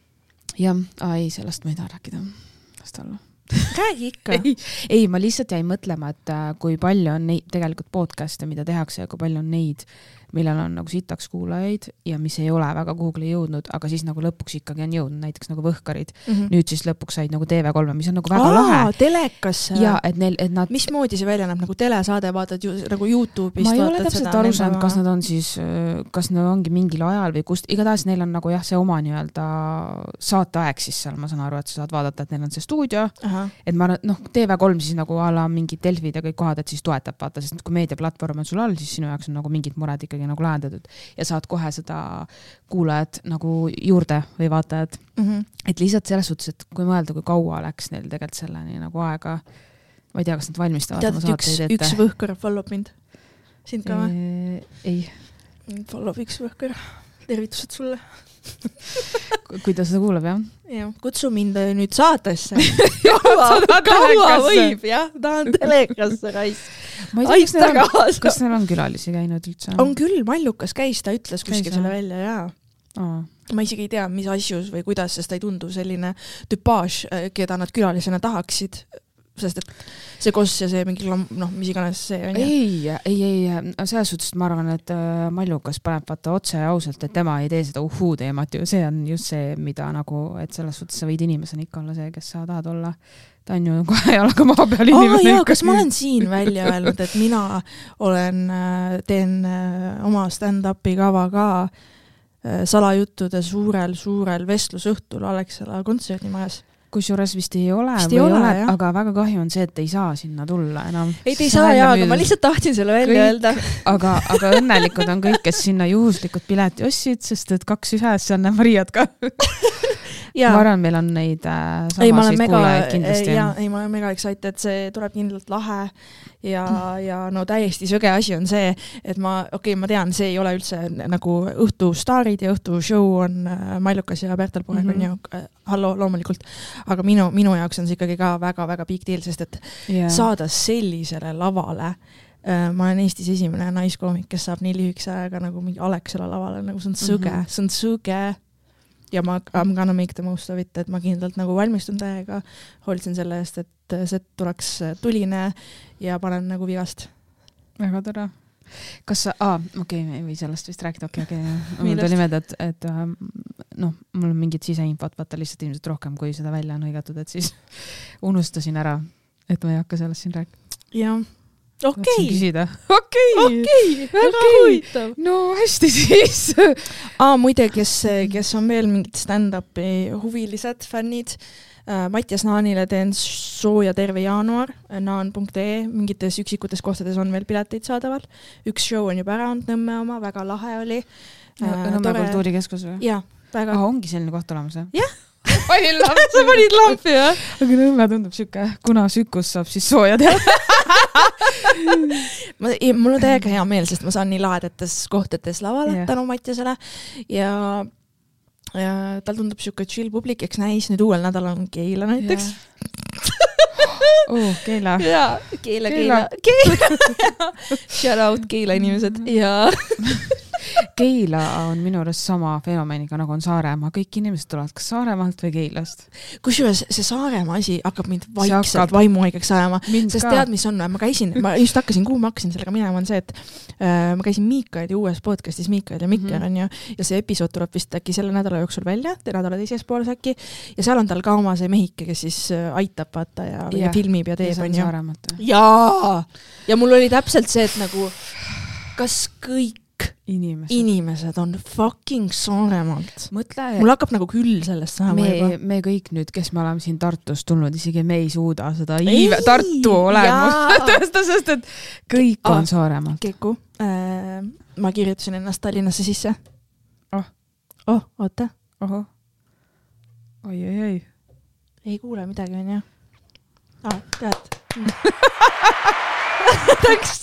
ei, sellest ma ei taha rääkida. Last olla. Räägi ikka. Ei, ma lihtsalt jäin mõtlema, et kui palju on neid tegelikult podcast'e, mida tehakse ja kui palju on neid, millel on nagu sitaks kuulajaid ja mis ei ole väga Google'i jõudnud, aga siis nagu lõpuks ikkagi on jõudnud, näiteks nagu Võhkarid. Nüüd siis lõpuks said nagu TV3, mis on nagu väga lahe. Telekasse. Ja, et nad... Mismoodi see välja näeb? Nagu telesaade vaatad nagu YouTube'ist? Ma ei ole täpselt aru saanud, kas nad on siis, kas nad ongi mingil ajal või kust, igatahes neil on nagu jah, see oma nii-öelda saateaeg siis seal, ma saan aru, et sa saad vaadata, et neil on see stuudio, et ma TV3 siis nagu ala mingi Delfid ja kõik kohad, et siis toetab vaata, sest kui meediaplatvorm on sul all, siis sinu jaoks on nagu mingid mured ikkagi nagu lahendatud ja saad kohe seda kuulajad nagu juurde või vaatajad. Et lihtsalt selles suhtes, et kui mõelda, kui kaua läks neil tegelikult selleni nagu aega, ma ei tea, kas nad valmistavad oma saateid ette. Üks Võhkar followb mind. Sind ka või? Ei. Followb üks Võhkar. Tervitused sulle. kui ta seda kuulab, jah? Jah, kutsu mind nüüd saatesse. kaua võib, jah, tahan telekasse raisk. Ma ei tea, kas neil on külalisi käinud üldse? On küll, Mallukas käis, ta ütles kuskil selle välja, jaa. Ma isegi ei tea, mis asjus või kuidas, sest ta ei tundu selline tüpaaž, keda nad külalisena tahaksid, sest et see koss ja see mingi, mis iganes see on. Ei, selles suhtes ma arvan, et Mallukas paneb vaata otse ja ausalt, et tema ei tee seda uhuu teemat ju, see on just see, mida nagu, et selles suhtes sa võid inimesena ikka olla see, kes sa tahad olla. Ta on ju kohe jalaga maa peal inimene. Kas ma olen siin välja öelnud, et mina teen oma stand-upi kava ka salajuttude suurel vestlusõhtul Alexela kontserdimajas. Kusjuures vist ei ole, aga väga kahju on see, et ei saa sinna tulla enam. Ei saa jaa, aga ma lihtsalt tahtsin selle välja öelda. Aga õnnelikud on kõik, kes sinna juhuslikud pileti ostsid, sest et 2 ühes on Mariad ka. Ma arvan, meil on neid samasid kuulajaid kindlasti. Ei, ma olen mega excited, see tuleb kindlalt lahe ja no täiesti söge asi on see, et ma tean, see ei ole üldse nagu õhtustaarid ja õhtushow on Mallukas ja Bertel Poeg on ju, hallo, loomulikult, aga minu jaoks on see ikkagi ka väga-väga big deal, sest et saada sellisele lavale ma olen Eestis esimene naiskoomik, kes saab nii lühikese ajaga nagu mingi Alexela lavale, nagu see on sõge. Ja I'm gonna make the most of it, et ma kindlalt nagu valmistun täiega, hoolitsen selle eest, et see tuleks tuline ja panen nagu vigast. Väga tore. Kas sa, ei või sellest vist rääkida, okei. Mul tuli meelde, et mul on mingid siseinfot, vaata lihtsalt ilmselt rohkem, kui seda välja on õigatud, et siis unustasin ära, et ma ei hakka sellest siin rääkida. Jah. Okei, väga huvitav. No hästi siis. Muide, kes on veel mingid stand-upi huvilised fännid, Mattias Naanile teen sooja terve jaanuar, naan.ee, mingites üksikutes kohtades on veel pileteid saadaval. Üks show on juba ära olnud Nõmme oma, väga lahe oli. Nõmme kultuurikeskus või? Jah, väga. Ongi selline koht olemas, jah? Jah. Sa panid lampi, jah? Aga Nõmme tundub süke, kuna sükus saab siis sooja teha. Mul on täiega hea meel, sest ma saan nii lahedates kohtades lavale tänu Mattiasele ja tal tundub süke chill publik, eks näis, nüüd uuel nädalal on Keila näiteks. Keila. Jaa, Keila. Shout out Keila inimesed. Ja Keila on minu arust sama fenomeniga nagu on Saaremaa. Kõik inimesed tulevad kas Saaremaalt või Keilast. Kusjuures see Saaremaa asi hakkab mind vaikselt vaimuhaigeks ajama. Sest tead, mis on? Ma just hakkasin sellega minema, on see, et ma käisin Miikaid ja uues podcastis Miikaid ja Mikker on ju, ja see episood tuleb vist äkki selle nädala jooksul välja, nädala teises pooles äkki, ja seal on tal ka oma see mehike, kes siis aitab vaata ja filmib ja teeb on ju. Ja mul oli täpselt see, et nagu kas kõik inimesed on fucking Saaremaalt. Mul hakkab nagu küll sellest saama juba. Me kõik nüüd, kes me oleme siin Tartust tulnud, isegi me ei suuda seda Tartu olemust tõesta, sest et kõik on Saaremaalt. Keku, ma kirjutasin ennast Tallinnasse sisse. Oota. Oi. Ei kuule midagi, on ju? Tead. Thanks.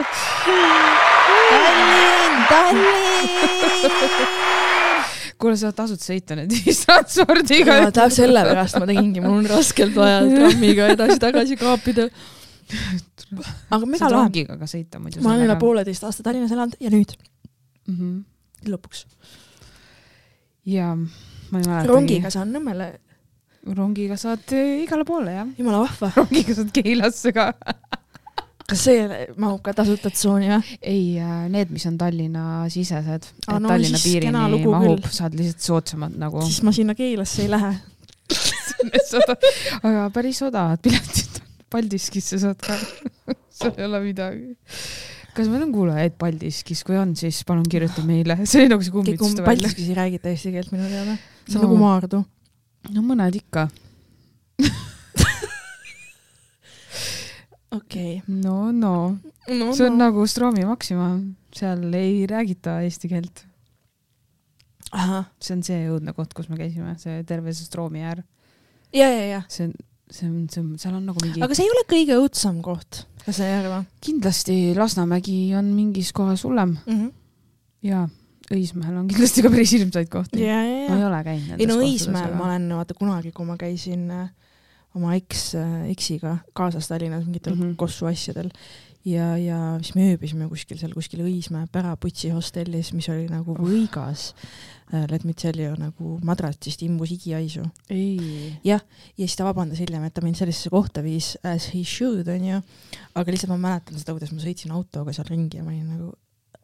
Tallinn. Kuule, sa tasud sõita nüüd transpordiga. Täp selle pärast ma tegingi, mul on raskelt vaja trammiga edasi-tagasi kaapida. Aga mega lahe. Rongiga ka sõita muidu. Ma olen üle 1,5 aasta Tallinnas elanud ja nüüd. Lõpuks. Ja ma ei mäletagi. Rongiga saan Nõmmele. Rongiga saad igale poole, jah. Jumala vahva. Rongiga saad Keilasse ka. Kas see mahub ka tasutatsooni, jah? Ei, need, mis on Tallinna sisesed, et Tallinna piirini mahub, saad lihtsalt soodsamad nagu. Siis ma sinna Keilasse ei lähe. Aga päris odavad piletid. Paldiskisse saad ka. Seal ei ole midagi. Kas meil on kuulajaid Paldiskis? Kui on, siis palun kirjuta meile. See oli nagu see kummituste välja. Paldiskis ei räägita eesti keelt minu teada. See on nagu Maardu. No mõned ikka. Okei. No. See on nagu Stroomi Maxima. Seal ei räägita eesti keelt. Aha. See on see õudne koht, kus me käisime. See terve see Stroomi äär. Ja. Seal on nagu mingi... Aga see ei ole kõige õudsam koht. Kas sa ei arva? Kindlasti Lasnamägi on mingis kohas hullem. Ja Õismäel on kindlasti ka päris hirmsaid kohti. Ja. Ma ei ole käinud nendes kohtades. Õismäel ma olen vaata kunagi, kui ma käisin oma eksiga kaasas Tallinnas mingitel kossu asjadel ja siis me ööbisime kuskil Õismäe Päraputsi hostellis, mis oli nagu võigas. Let me tell you, nagu madratsist imbus igiaisu. Ja siis ta vabandas hiljem, et ta mind sellisesse kohta viis as he should, on ju. Aga lihtsalt ma mäletan seda, kuidas ma sõitsin autoga seal ringi ja ma olin nagu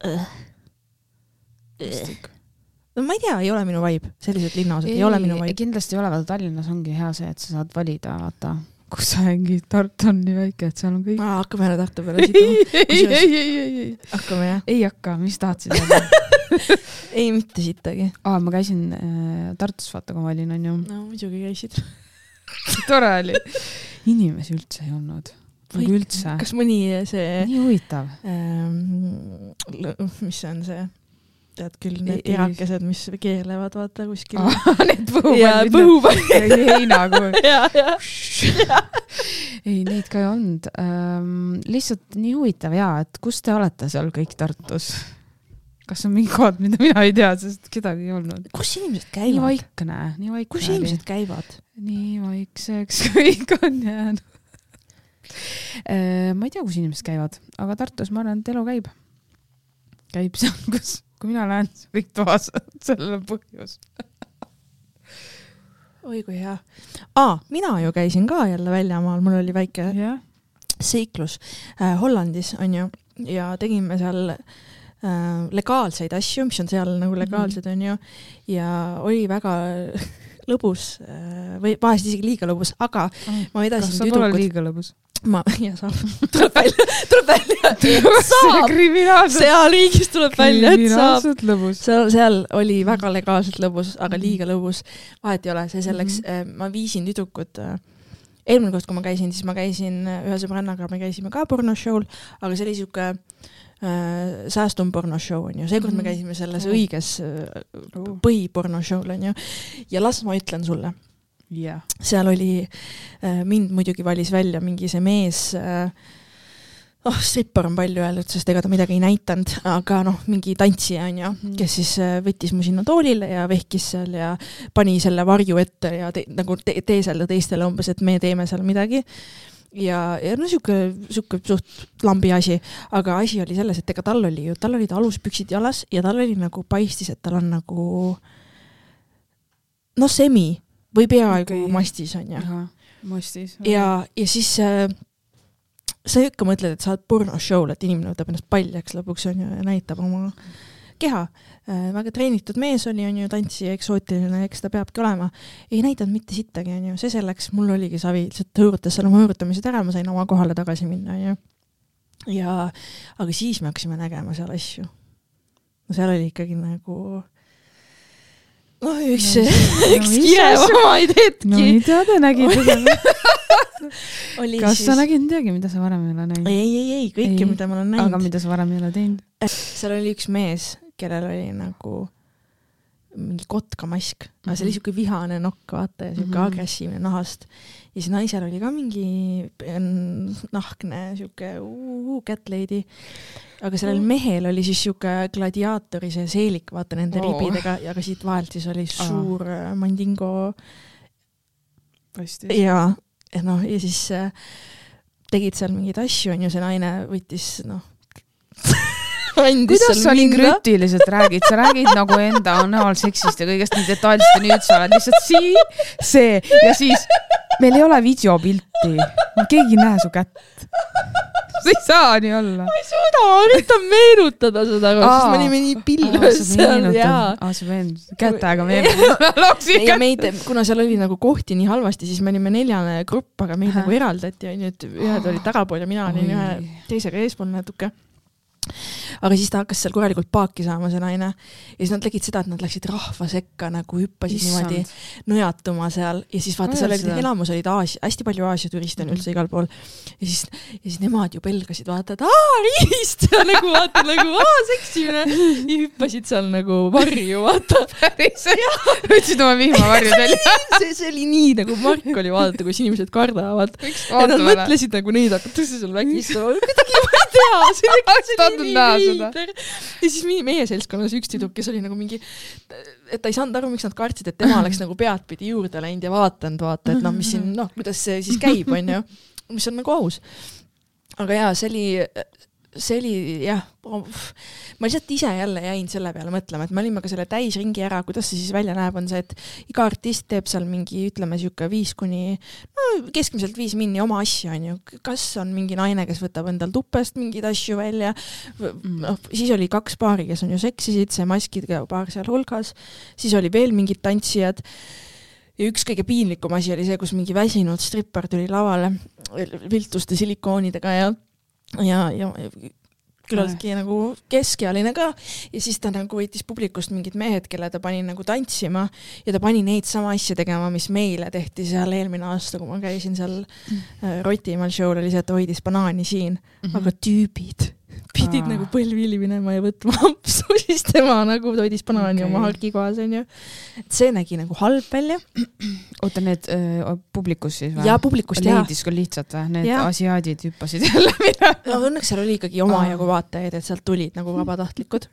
ma ei tea, ei ole minu vibe. Sellised linnaosad ei ole minu vibe. Kindlasti ei ole, vaata Tallinnas ongi hea see, et sa saad valida, vaata, kus sa mingi Tartu on nii väike, et seal on kõik. Hakkame jälle Tartu peale siduma. Ei. Hakkame, jah? Ei hakka, mis tahtsid jälle? Ei, mitte sittagi. Ma käisin Tartus, vaata, kui ma olin, on ju. No, muidugi käisid. Tore oli. Inimesi üldse ei olnud. Üldse. Kas mõni see... Nii huvitav. Mis see on see? Tead küll, need irakesed, mis keerlevad, vaata kuskil. Need põhupallid. Heinagu. Ei, neid ka ei olnud. Lihtsalt nii huvitav, et kus te olete seal kõik Tartus? Kas on mingi kohad, mida mina ei tea, sest kedagi ei olnud? Kus inimesed käivad? Nii vaikne. Kus inimesed käivad? Nii vaikseks kõik on jäänud. Ma ei tea, kus inimesed käivad, aga Tartus ma arvan, et elu käib. Käib seal, kus, kui mina lähen, kõik toas, sellele põhjus. Oi kui hea. Mina ju käisin ka jälle väljamaal, mul oli väike seiklus Hollandis, on ju, ja tegime seal legaalseid asju, mis on seal nagu legaalsed, on ju, ja oli väga lõbus, või vahest isegi liiga lõbus, aga ma vedasin tüdrukud. Kas sa pole liiga lõbus? Tuleb välja, saab. Seal riigis tuleb välja, et saab. Seal oli väga legaalselt lõbus, aga liiga lõbus. Vahet ei ole, see selleks, ma viisin tüdrukud, eelmine koht, kui ma käisin, siis ma käisin ühe sõbrannaga, me käisime ka pornoshow'l, aga see oli siuke säästum pornoshow, on ju. Seekord me käisime selles õiges põhipornoshow'l, on ju. Ja las ma ütlen sulle. Seal oli, mind muidugi valis välja mingi see mees, stripper on palju öeldud, sest ega ta midagi ei näitanud, aga mingi tantsija on ju, kes siis võttis mu sinna toolile ja vehkis seal ja pani selle varju ette ja nagu tee seal teistele umbes, et me teeme seal midagi. Ja siuke suht lambi asi, aga asi oli selles, et ega tal olid aluspüksid jalas ja tal oli nagu paistis, et tal on nagu semi või peaaegu mastis on ju. Mastis. Ja siis sa ikka mõtled, et sa oled pornoshow'l, et inimene võtab ennast paljaks lõpuks on ju ja näitab oma keha. Väga treenitud mees oli, on ju, tantsi eksootiline, eks ta peabki olema. Ei näidanud mitte sittagi, on ju. See selleks, mul oligi savi, lihtsalt hõõrutas seal oma hõõrutamised ära, ma sain oma kohale tagasi minna, on ju. Aga siis me hakkasime nägema seal asju. Seal oli ikkagi nagu üks kirevamaid hetki. No mida te nägid? Kas sa nägid midagi, mida sa varem ei ole näinud? Ei, kõike, mida ma olen näinud. Aga mida sa varem ei ole teinud? Seal oli üks mees, kellel oli nagu mingi kotkamask. See oli siuke vihane nokk, vaata, ja siuke agressiivne nahast. Ja siis naisel oli ka mingi nahkne siuke cat lady. Aga sellel mehel oli siis siuke gladiaatori see seelik, vaata, nende ribidega, ja ka siit vahelt siis oli suur mandingo. Pastis. Ja siis tegid seal mingeid asju, on ju, see naine võttis, kuidas sa nii krütiliselt räägid? Sa räägid nagu enda anaalseksist ja kõigest nii detailselt ja nüüd sa oled lihtsalt see ja siis meil ei ole videopilti. Keegi näe su kätt. See ei saa nii olla. Ma ei suuda, ma üritan meenutada seda, sest me olime nii pilves seal. Kätega meenutada. Kuna seal oli nagu kohti nii halvasti, siis me olime 4. grupp, aga meid nagu eraldati. Ühed olid tagapool ja mina olin ühe teisega eespool natuke. Aga siis ta hakkas seal korralikult paaki saama, see naine. Ja siis nad tegid seda, et nad läksid rahva sekka, nagu hüppasid niimoodi nõjatuma seal. Ja siis vaata, seal olid elamus olid hästi palju Aasia turiste üldse igal pool. Ja siis nemad ju pelgasid, vaata, et riist! Ja nagu vaata, nagu seksimine. Ja hüppasid seal nagu varju, vaata. Võtsid oma vihmavarju välja. See oli nii, nagu Mark oli vaadata, kus inimesed kardavad. Ja nad mõtlesid nagu neid hakatakse seal vägistama. Kuidagi tea, see oli nii viider. Ja siis meie seltskonnas üks tüdruk, kes oli nagu mingi, et ta ei saanud aru, miks nad kartsid, et tema oleks nagu peadpidi juurde läinud ja vaatanud, et noh, mis siin, noh, kuidas see siis käib, on ju, mis on nagu aus. Aga jaa, see oli jah, ma lihtsalt ise jälle jäin selle peale mõtlema, et me olime ka selle täisringi ära, kuidas see siis välja näeb, on see, et iga artist teeb seal mingi, ütleme siuke 5 kuni, no keskmiselt 5 minni oma asju, on ju. Kas on mingi naine, kes võtab endal tupest mingeid asju välja, no, siis oli 2 paari, kes on ju seksisid, see maskidega paar seal hulgas, siis oli veel mingid tantsijad ja üks kõige piinlikum asi oli see, kus mingi väsinud stripper tuli lavale viltuste silikoonidega ja küllaltki nagu keskealine ka ja siis ta nagu võitis publikust mingid mehed, kelle ta pani nagu tantsima ja ta pani neid sama asja tegema, mis meile tehti seal eelmine aasta, kui ma käisin seal Rotimaal show'l oli see, et hoidis banaani siin, aga tüübid pidid nagu põlvili minema ja võtma ampsu, siis tema nagu toidis banaani oma hargikohas, on ju. Et see nägi nagu halb välja. Oota, need publikus siis või? Jaa, publikust, jaa. Leidis küll lihtsalt või? Need asiaadid hüppasid jälle mida? No õnneks seal oli ikkagi omajagu vaatajaid, et sealt tulid nagu vabatahtlikud.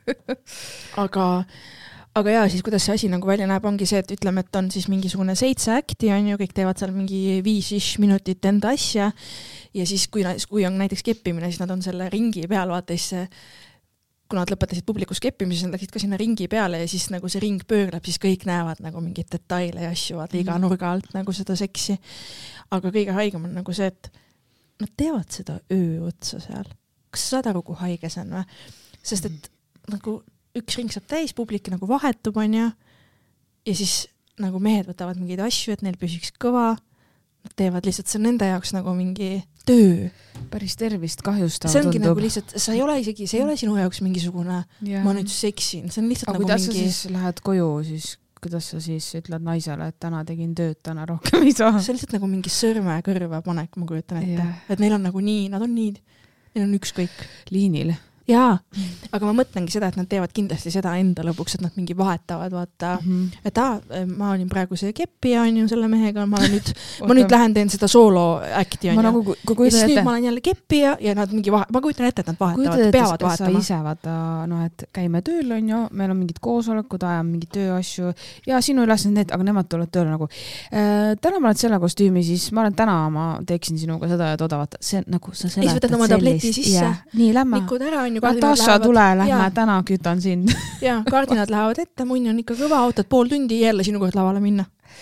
Aga jaa, siis kuidas see asi nagu välja näeb, ongi see, et ütleme, et on siis mingisugune 7 acti, on ju, kõik teevad seal mingi 5 minutit enda asja ja siis kui on näiteks keppimine, siis nad on selle ringi peal, vaata siis kui nad lõpetasid publikus keppimise, siis nad läksid ka sinna ringi peale ja siis nagu see ring pöörleb, siis kõik näevad nagu mingit detaile ja asju, vaata iga nurga alt nagu seda seksi. Aga kõige haigem on nagu see, et nad teevad seda öö otsa seal. Kas sa saad aru, kui haige see on või? Sest et nagu üks ring saab täis, publik nagu vahetub, on ja siis nagu mehed võtavad mingeid asju, et neil püsiks kõva, nad teevad lihtsalt, see on nende jaoks nagu mingi töö. Päris tervist kahjustav see ongi tundub. Nagu lihtsalt, see ei ole sinu jaoks mingisugune ma nüüd seksin, see on lihtsalt aga nagu kuidas mingi... sa siis lähed koju, siis kuidas sa siis ütled naisele, et täna tegin tööd, täna rohkem ei saa? See on lihtsalt nagu mingi sõrme kõrva panek, ma kujutan ette. Et neil on nagu nii, nad on nii, neil on ükskõik. Liinil. Jaa, aga ma mõtlengi seda, et nad teevad kindlasti seda enda lõpuks, et nad mingi vahetavad, vaata, et ma olin praegu see keppija, on ju, selle mehega, ma nüüd lähen teen seda soolo-acti, on ju. Nagu, ja siis nüüd ma olen jälle keppija ja nad mingi ma kujutan ette, et nad vahetavad, peavad vahetama. Sa ise vaata, et käime tööl, on ju, meil on mingid koosolekud, ajame mingid tööasju ja sinu üles need, aga nemad tulevad tööle nagu täna ma olen selle kostüümi, siis ma olen täna, ma teeksin sinuga seda ja toda, vaata, see nagu sa seletad sellist. Oma tableti sisse, nikud ära, Natasha, tule, lähme täna kütan sind. Jaa, kaardinad lähevad ette, munn on ikka kõva, ootad pool tundi jälle sinu kord lavale minna.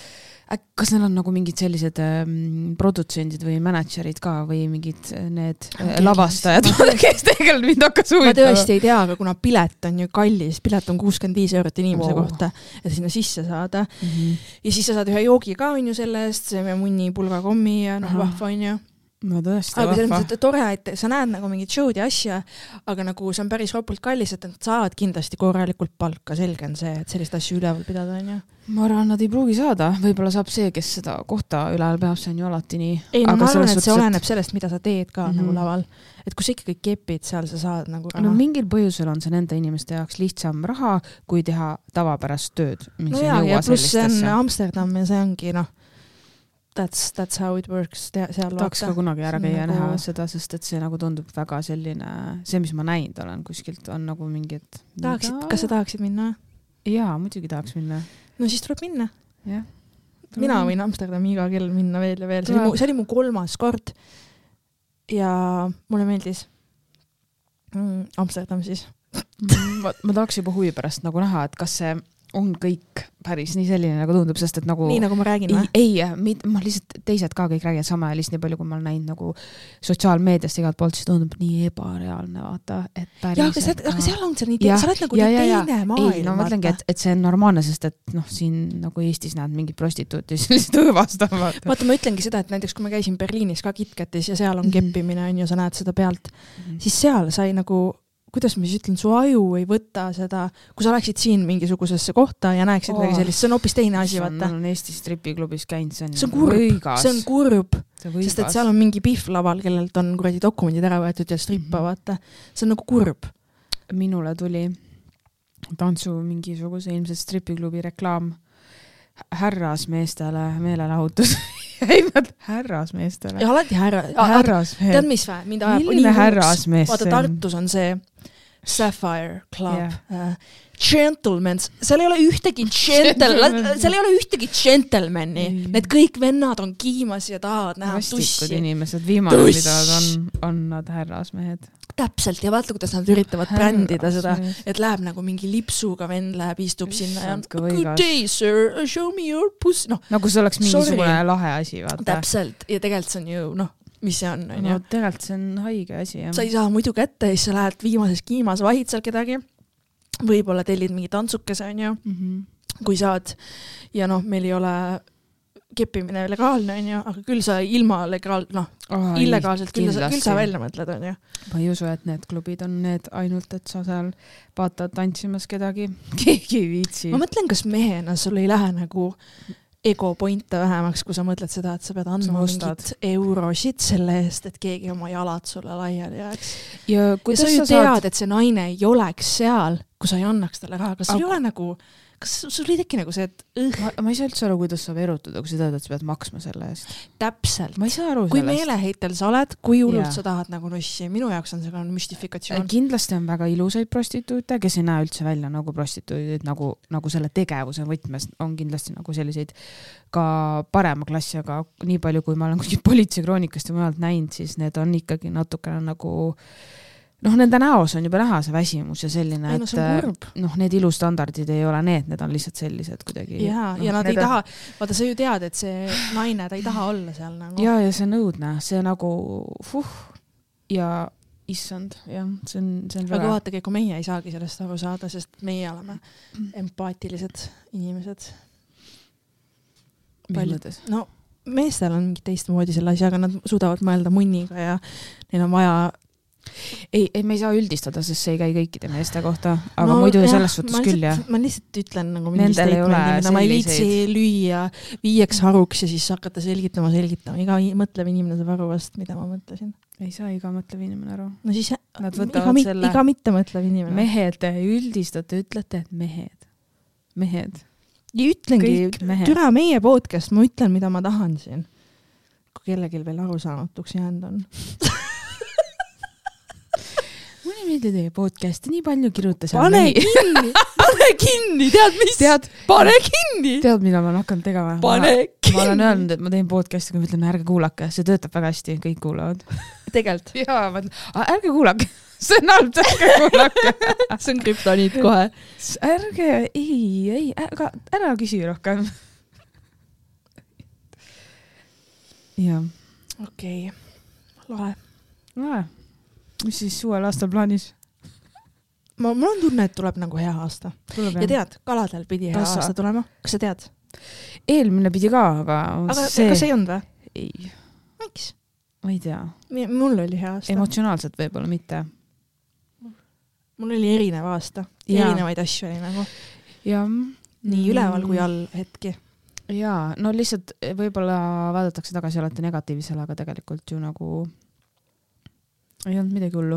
Kas neil on nagu mingid sellised produtsendid või managerid ka või mingid need lavastajad, kes tegelikult mind hakkas huvitama? Ma tõesti ei tea, aga kuna pilet on ju kallis, pilet on 65 € inimese kohta, et sinna sisse saada. Ja siis sa saad ühe joogi ka on ju selle eest, see munni pulgakommi ja vahva on ju. No tõesti aga selles mõttes, et tore, et sa näed nagu mingit show'd ja asja, aga nagu see on päris ropult kallis, et nad saavad kindlasti korralikult palka, selge on see, et sellist asju üleval pidada on ju. Ma arvan, nad ei pruugi saada, võib-olla saab see, kes seda kohta üleval peab, see on ju alati nii. Ei, no ma arvan, et see oleneb sellest, mida sa teed ka nagu laval. Et kui sa ikkagi kepid seal, sa saad nagu raha. No mingil põhjusel on see nende inimeste jaoks lihtsam raha, kui teha tavapärast tööd. No ja pluss see on Amsterdam ja see ongi That's how it works. Tahaks ka kunagi ära käia näha seda, sest et see nagu tundub väga selline, see, mis ma näinud olen kuskilt, on nagu mingid... Kas sa tahaksid minna? Jaa, muidugi tahaks minna. No siis tuleb minna. Ja. Mina võin Amsterdami iga kell minna veel ja veel. See oli mu 3. kord ja mulle meeldis Amsterdam siis. Ma tahaks juba huvi pärast nagu näha, et kas see on kõik päris nii selline, nagu tundub, sest et nagu... Nii nagu ma räägin või? Ei, ma lihtsalt teised ka kõik räägid sama ja lihtsalt nii palju, kui ma olen näinud nagu sotsiaalmeediast igalt poolt, siis tundub nii ebareaalne, vaata, et päriselt... Aga seal on see nii, sa oled nagu teine maailm. Ei, no ma mõtlengi, et see on normaalne, sest et siin nagu Eestis näed mingid prostituut ja siis lihtsalt õõvastavad. Vaata, ma ütlengi seda, et näiteks kui ma käisin Berliinis ka KitKatis ja seal on keppimine, on ju, sa näed seda pealt, siis seal sai nagu... kuidas ma siis ütlen, su aju ei võta seda, kui sa läksid siin mingisugusesse kohta ja näeksid midagi sellist, see on hoopis teine asi, vaata. Ma olen Eestis stripiklubis käinud, see on kurb, sest et seal on mingi pihv laval, kellelt on kuradi dokumendid ära võetud ja strippa, vaata. See on nagu kurb. Minule tuli tantsu mingisuguse ilmselt stripiklubi reklaam härrasmeestele meelelahutus käivad härrasmeestele. Ja alati härrasmehed. Tead, mis vä? Mind ajab milline härrasmees? Vaata, Tartus on see Sapphire Club. Gentlemen's. Seal ei ole ühtegi gentlemani. Need kõik vennad on kiimas ja tahavad näha tussi. Vastikud inimesed. Viimane, mida on nad härrasmehed. Täpselt. Ja vaata, kuidas nad üritavad brändida seda, et läheb nagu mingi lipsuga vend läheb, istub sinna ja good day, sir. Show me your puss. No, nagu see oleks mingisugune lahe asi. Vaata. Täpselt. Ja tegelikult see on ju, mis see on? No, tegelikult see on haige asi. Sa ei saa muidu kätte ja siis sa lähed viimases kiimas, vahid seal kedagi. Võib-olla tellid mingi tantsukese, on ju, kui saad. Ja meil ei ole keppimine legaalne, on ju, aga küll sa ilma illegaalselt, küll sa välja mõtled, on ju. Ma ei usu, et need klubid on need ainult, et sa seal vaatad tantsimas kedagi. Keegi ei viitsi. Ma mõtlen, kas mehena sul ei lähe nagu ego pointe vähemaks, kui sa mõtled seda, et sa pead andma mingit eurosid selle eest, et keegi oma jalad sulle laiali jääks. Ja sa ju tead, et see naine ei oleks seal, kui sa ei annaks talle raha. Kas sul ei ole nagu, kas sul ei teki nagu see, et ma ei saa üldse aru, kuidas sa veerutada, kui sa tead, et sa pead maksma selle eest. Täpselt. Ma ei saa aru kui meeleheitel sa oled, kui hullult sa tahad nagu nussi. Minu jaoks on see ka müstifikatsioon. Kindlasti on väga ilusaid prostituute, kes ei näe üldse välja nagu prostituudid, nagu selle tegevuse võtmes on kindlasti nagu selliseid ka parema klassi, aga nii palju, kui ma olen kuskil politseikroonikast ja mujalt näinud, siis need on ikkagi natukene nagu nende näos on juba näha see väsimus ja selline, et need ilustandardid ei ole need on lihtsalt sellised kuidagi. Ja nad ei taha, vaata sa ju tead, et see naine, ta ei taha olla seal nagu. Ja see on õudne, see nagu ja issand, jah, see on väga. Aga vaatagi, kui meie ei saagi sellest aru saada, sest meie oleme empaatilised inimesed. Mis mõttes? No, meestel on mingi teistmoodi selle asjaga, nad suudavad mõelda munniga ja neil on vaja Ei, me ei saa üldistada, sest see ei käi kõikide meeste kohta, aga muidu selles suhtes küll, jah. Ma lihtsalt ütlen nagu mingi statemendi, mida ma ei liitsi lüüa 5 haruks ja siis hakata selgitama. Iga mõtlev inimene saab aru vast, mida ma mõtlesin. Ei saa iga mõtlev inimene aru. No siis iga mitte mõtlev inimene. Mehed üldistate, ütlete, et mehed. Ja ütlengi, türa meie podcast, ma ütlen, mida ma tahan siin. Kui kellelgi veel aru saamatuks jäänud on. Mulle meeldi teie podcasti, nii palju kirjutas. Pane kinni, tead mis? Pane kinni! Tead, mida ma olen hakanud tegema? Pane kinni! Ma olen öelnud, et ma teen podcasti, kui ma ütlen, ärge kuulake, see töötab väga hästi, kõik kuulavad. Tegelt? Jaa, ma ütlen, ärge kuulake, see on halb, ärge kuulake. See on krüptoniit kohe. Ära küsi rohkem. Jaa. Okei, lahe. Mis siis uuel aastal plaanis? Mul on tunne, et tuleb nagu hea aasta. Ja tead, kaladel pidi hea aasta tulema. Kas sa tead? Eelmine pidi ka, aga kas ei olnud või? Ei. Miks? Ma ei tea. Mul oli hea aasta. Emotsionaalselt võib-olla mitte. Mul oli erinev aasta. Erinevaid asju oli nagu. Ja. Nii üleval kui all hetki. Jaa, no lihtsalt võib-olla vaadatakse tagasi alati negatiivisele, aga tegelikult ju nagu ei olnud midagi hullu.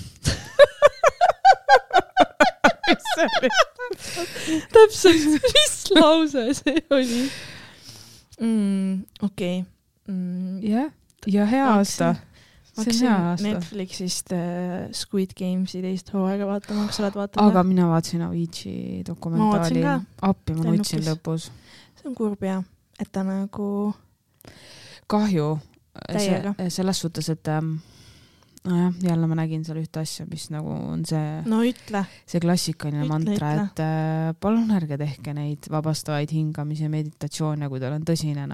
Täpselt, mis lause see oli? Okei. Ja hea aasta. See on hea aasta. Netflixist Squid Gamesi teist hooaega vaatama, kas sa oled vaatama? Aga mina vaatasin Avicii dokumentaali. Appi ma nutsin lõpus. See on kurb ja, et ta nagu kahju. Selles suhtes, et jälle ma nägin seal ühte asja, mis nagu on see klassikaline mantra, et palun ärge tehke neid vabastavaid hingamise meditatsioone, kui tal on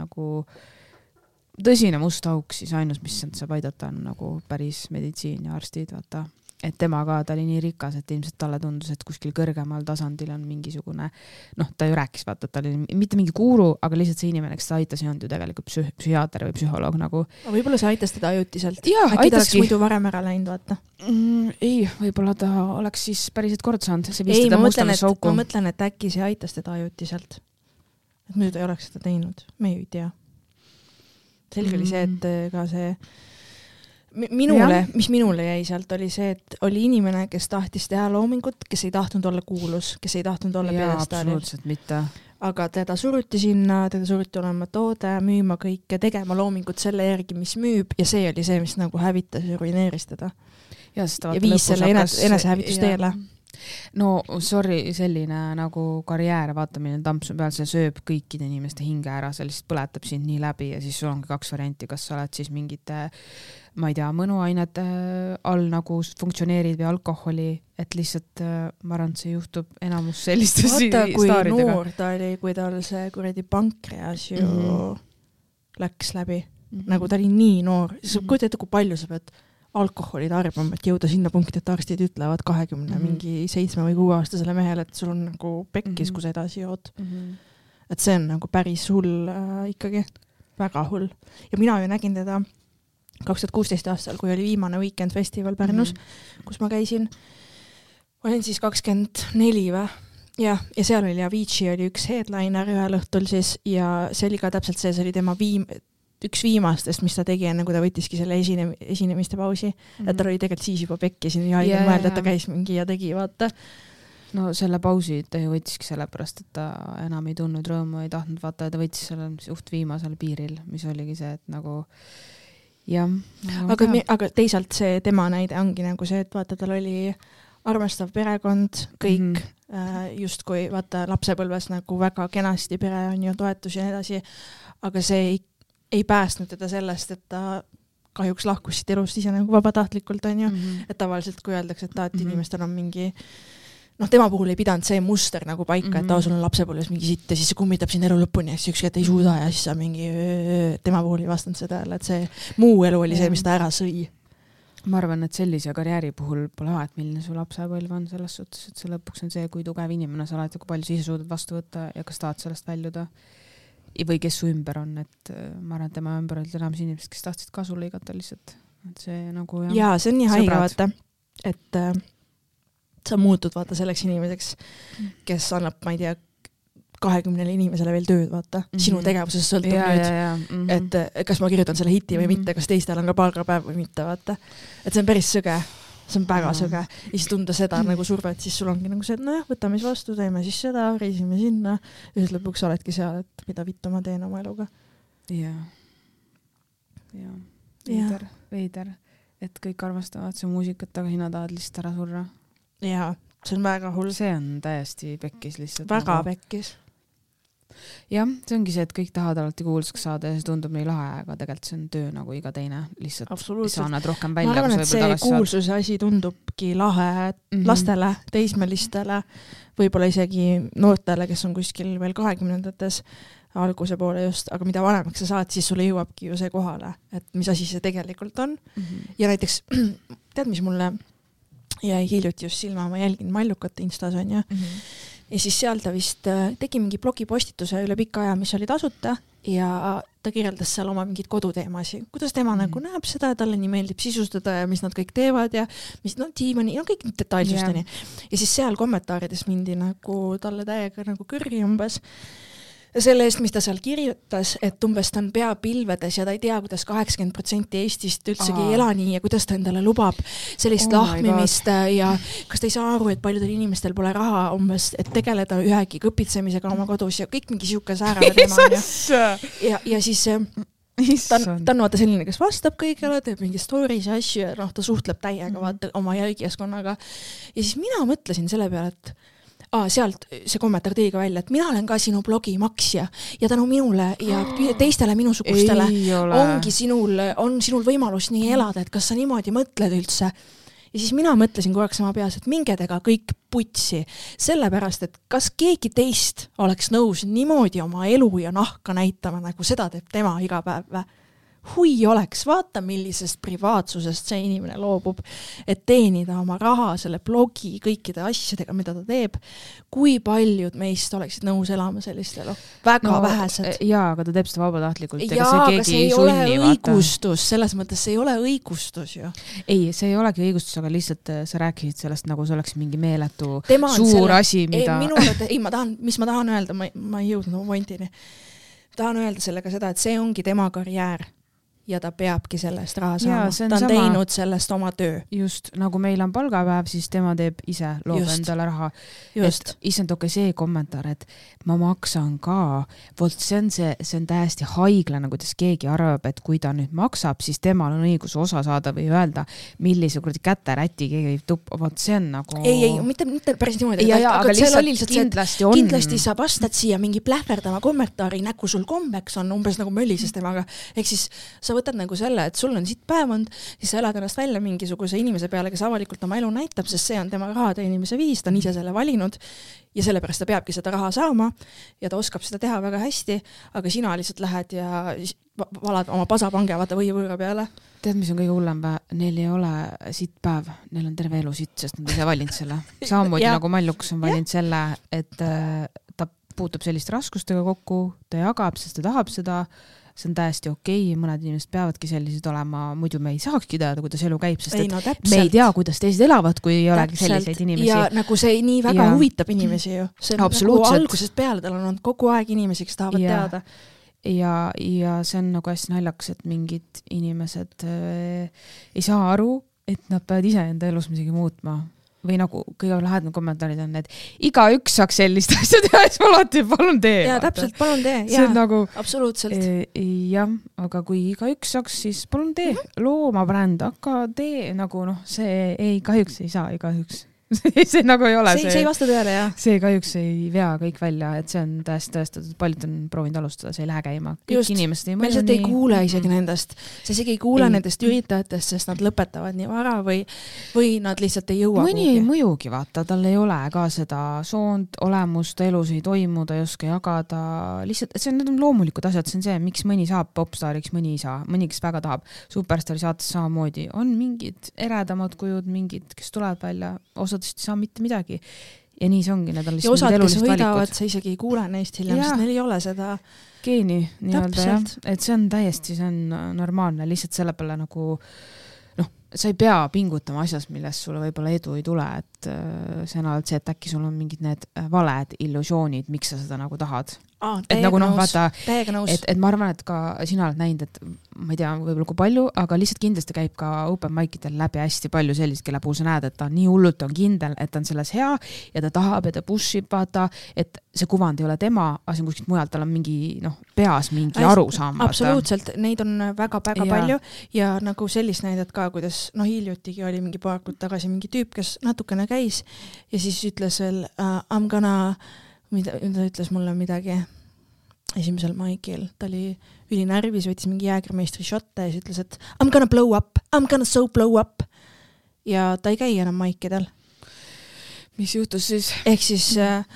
tõsine must auk, siis ainus, mis saab aidata, on nagu päris meditsiin ja arstid, vaata. Et tema ka, ta oli nii rikas, et ilmselt talle tundus, et kuskil kõrgemal tasandil on mingisugune, ta ju rääkis, vaata, ta oli mitte mingi guru, aga lihtsalt see inimene, kes ta aitas, ei olnud ju tegelikult psühhiaater või psühholoog nagu. Võib-olla see aitas teda ajutiselt. Äkki ta oleks muidu varem ära läinud, vaata. Ei, võib-olla ta oleks siis päriselt kord saanud. Ma mõtlen, et äkki see aitas teda ajutiselt. Et muidu ta ei oleks seda teinud. Me ju ei tea. Selge oli see, et ka see mis minule jäi sealt, oli see, et oli inimene, kes tahtis teha loomingut, kes ei tahtnud olla kuulus, kes ei tahtnud olla pjedestaalil. Absoluutselt mitte. Aga teda suruti sinna, teda suruti olema toode, müüma kõike, tegema loomingut selle järgi, mis müüb ja see oli see, mis nagu hävitas ja ruineeris teda. Ja viis selle enesehävitusteele. No sorry, selline nagu karjäär, vaata milline tamps on peal, see sööb kõikide inimeste hinge ära, see lihtsalt põletab sind nii läbi ja siis sul ongi 2 varianti, kas sa oled siis mingite, ma ei tea, mõnuainete all nagu funktsioneerid või alkoholi, et lihtsalt ma arvan, et see juhtub enamus selliste staaridega. Vaata, kui noor ta oli, kui tal see kuradi pankreas ju läks läbi, nagu ta oli nii noor, siis kujuta ette, kui palju sa pead alkoholi tarbama, et jõuda sinna punkti, et arstid ütlevad 20 mingi 7 või 6 aastasele mehele, et sul on nagu pekkis, kui sa edasi jood. Et see on nagu päris hull ikkagi, väga hull. Ja mina ju nägin teda 2016 aastal, kui oli viimane Weekend Festival Pärnus, kus ma käisin. Olin siis 24 või? Ja seal oli Avicii oli üks headliner ühel õhtul siis ja see oli ka täpselt see oli tema üks viimastest, mis ta tegi enne, kui ta võttiski selle esinemiste pausi. Et ta oli tegelikult siis juba pekki siin ja mõelda, et ta käis mingi ja tegi, vaata. No selle pausi ta ju võttiski sellepärast, et ta enam ei tundnud rõõmu, ei tahtnud vaata, ja ta võttis selle juht viimasel piiril, mis oligi see, et nagu jah. Aga teisalt see tema näide ongi nagu see, et vaata, tal oli armastav perekond, kõik just kui vaata lapsepõlves nagu väga kenasti pere on ju toetus ja nii edasi, aga see ei päästnud teda sellest, et ta kahjuks lahkusid elust ise nagu vabatahtlikult on ju, et tavaliselt kui öeldakse, et inimestel on mingi tema puhul ei pidanud see muster nagu paika, et sul on lapsepõlves mingi sitt ja siis see kummitab sind elu lõpuni ja siis ükski ei suuda ja siis sa mingi tema puhul ei vastanud seda jälle, et see muu elu oli see, mis ta ära sõi. Ma arvan, et sellise karjääri puhul pole vahet, milline su lapsepõlv on selles suhtes, et see lõpuks on see, kui tugev inimene sa oled ja kui palju sa ise suudad vastu võtta ja kas tahad sellest väljuda. Või kes su ümber on, et ma arvan, et tema ümber olid enam inimesed, kes tahtsid kasu lõigata lihtsalt. Et see nagu ja see on nii haige, vaata, et sa muutud vaata selleks inimeseks, kes annab, ma ei tea, 20 inimesele veel tööd, vaata. Sinu tegevusest sõltub nüüd, et kas ma kirjutan selle hiti või mitte, kas teistel on ka palgapäev või mitte, vaata. Et see on päris sõge. See on väga sõge. Ja siis tunda seda nagu survet, siis sul ongi nagu see, et nojah, võtame siis vastu, teeme siis seda, reisime sinna ja siis lõpuks oledki seal, et mida vittu ma teen oma eluga. Veider, et kõik armastavad see muusikat, aga hina tahad lihtsalt ära surra. Jaa, see on väga hull. See on täiesti pekkis lihtsalt. Väga pekkis. Jah, see ongi see, et kõik tahavad alati kuulsaks saada ja see tundub nii lahe, aga tegelikult see on töö nagu iga teine. Lihtsalt sa annad rohkem välja. Ma arvan, et see kuulsuse asi tundubki lahe lastele, teismelistele, võib-olla isegi noortele, kes on kuskil veel 20-ndates alguse poole just, aga mida vanemaks sa saad, siis sulle jõuabki ju see kohale, et mis asi see tegelikult on. Ja näiteks, tead, mis mulle jäi hiljuti just silma, ma jälgin Mallukat Instas on ja ja siis seal ta vist tegi mingi blogipostituse üle pika aja, mis oli tasuta ja ta kirjeldas seal oma mingid koduteemasi. Kuidas tema nagu näeb seda, talle nii meeldib sisustada ja mis nad kõik teevad ja mis tiimani, kõik detailsusteni. Ja siis seal kommentaarides mindi nagu talle täiega nagu kõrri umbes. Selle eest, mis ta seal kirjutas, et umbes ta on peapilvedes ja ta ei tea, kuidas 80% Eestist üldsegi ei ela nii ja kuidas ta endale lubab sellist lahmimist ja kas ta ei saa aru, et paljudel inimestel pole raha umbes, et tegeleda ühegi kõpitsemisega oma kodus ja kõik mingi siuke säärane teema. Ja siis ta on vaata selline, kes vastab kõigele, teeb mingi stories ja asju ja ta suhtleb täiega vaata oma jälgijaskonnaga. Ja siis mina mõtlesin selle peale, et sealt see kommentaar tõi ka välja, et mina olen ka sinu blogi maksja ja tänu minule ja teistele minusugustele on sinul võimalus nii elada, et kas sa niimoodi mõtled üldse. Ja siis mina mõtlesin korraks oma peas, et mingedega kõik putsi, sellepärast, et kas keegi teist oleks nõus niimoodi oma elu ja nahka näitama, nagu seda teeb tema iga päev või? Hui oleks, vaata millisest privaatsusest see inimene loobub, et teenida oma raha selle blogi kõikide asjadega, mida ta teeb. Kui paljud meist oleksid nõus elama sellist elu? Väga vähesed. Jaa, aga ta teeb seda vabatahtlikult. Aga see ei ole õigustus, selles mõttes see ei ole õigustus ju. Ei, see ei olegi õigustus, aga lihtsalt sa rääkisid sellest, nagu see oleks mingi meeletu suur asi, mida... Mis ma tahan öelda, ma ei jõudnud oma pointini. Tahan öelda sellega seda, et see ongi tema karjäär. ja ta peabki selle eest raha saama. Ja, ta on teinud sellest oma töö. Just, nagu meil on palgapäev, siis tema teeb ise, loob endale raha. Et issand, see kommentaar, et ma maksan ka, vot see on täiesti haiglane, kuidas keegi arvab, et kui ta nüüd maksab, siis temal on õigus osa saada või öelda, millise kuradi käteräti keegi võib tuppa, vot see on nagu... Ei, mitte päris niimoodi. Aga lihtsalt kindlasti sa vastad siia mingi plähverdama kommentaari, näku sul kombeks on umbes nagu möllises temaga. Ehk siis sa võtad nagu selle, et sul on siit päevand, siis sa elad ennast välja mingisuguse inimese peale, kes avalikult oma elu näitab, sest see on tema raha teenimise viis, ta on ise selle valinud ja sellepärast ta peabki seda raha saama ja ta oskab seda teha väga hästi, aga sina lihtsalt lähed ja valad oma pasapange vaata võivõõra peale. Tead, mis on kõige hullem? Neil ei ole sitt päev, neil on terve elu sitt, sest nad ei valinud selle. Samamoodi nagu Malluks on valinud selle, et ta puutub selliste raskustega kokku, ta jagab, sest ta tahab seda. See on täiesti okei, mõned inimesed peavadki sellised olema, muidu me ei saakski teada, kuidas elu käib, sest me ei tea, kuidas teised elavad, kui ei olegi selliseid inimesi. Ja nagu see nii väga huvitab inimesi ju. See on nagu algusest peale, tal on kogu aeg inimesi, kes tahavad teada. Ja see on nagu hästi naljakas, et mingid inimesed ei saa aru, et nad peavad ise enda elus midagi muutma. Või nagu kõige lähedne kommentaarid on, et iga üks saaks sellist asja teha, siis alati palun tee. Ja täpselt, palun tee. See on nagu... Absoluutselt. Jah, aga kui iga üks saaks, siis palun tee. Looma bränd, aga tee nagu see ei kahjuks ei saa iga üks. See nagu ei ole see ei vasta tõele, jah. See kahjuks ei vea kõik välja, et see on täiesti tõestatud, paljud on proovinud alustada, see ei lähe käima. Kõik inimesed me lihtsalt ei kuule isegi nendest, sa isegi ei kuule nendest üritajatest, sest nad lõpetavad nii vara või nad lihtsalt ei jõua mõni ei mõjugi, vaata, tal ei ole ka seda soont, olemust, elus ei toimu, ta ei oska jagada, lihtsalt, need on loomulikud asjad, see on see, miks mõni saab popstaariks, mõni ei saa, mõni, kes väga tahab superstaari saates samamoodi, on mingid eredamad kujud, mingid, kes tuleb välja, osadest ei saa mitte midagi. Ja nii see ongi, need on lihtsalt osad, kes võidavad, sa isegi ei kuule neist hiljem, sest neil ei ole seda geeni nii-öelda, jah. Et see on täiesti, see on normaalne, lihtsalt selle peale nagu sa ei pea pingutama asjas, milles sulle võib-olla edu ei tule, et see on alati see, et äkki sul on mingid need valed illusioonid, miks sa seda nagu tahad. Et nagu vaata, et ma arvan, et ka sina oled näinud, et ma ei tea, võib-olla kui palju, aga lihtsalt kindlasti käib ka open mic'idel läbi hästi palju sellist, kelle puhul sa näed, et ta nii hullult on kindel, et ta on selles hea ja ta tahab ja ta pushib, vaata, et see kuvand ei ole tema, aga see on kuskilt mujalt, tal on mingi peas mingi arusaam. Absoluutselt, neid on väga-väga palju ja nagu sellist näidet ka, kuidas hiljutigi oli mingi paar kuud tagasi mingi tüüp, kes natukene käis ja siis ütles veel I'm gonna ta ütles mulle midagi esimesel maikil, ta oli ülinärvis, võttis mingi jäägrimeistri shotte ja siis ütles, et I'm gonna blow up, I'm gonna so blow up ja ta ei käi enam maikidel. Mis juhtus siis? Ehk siis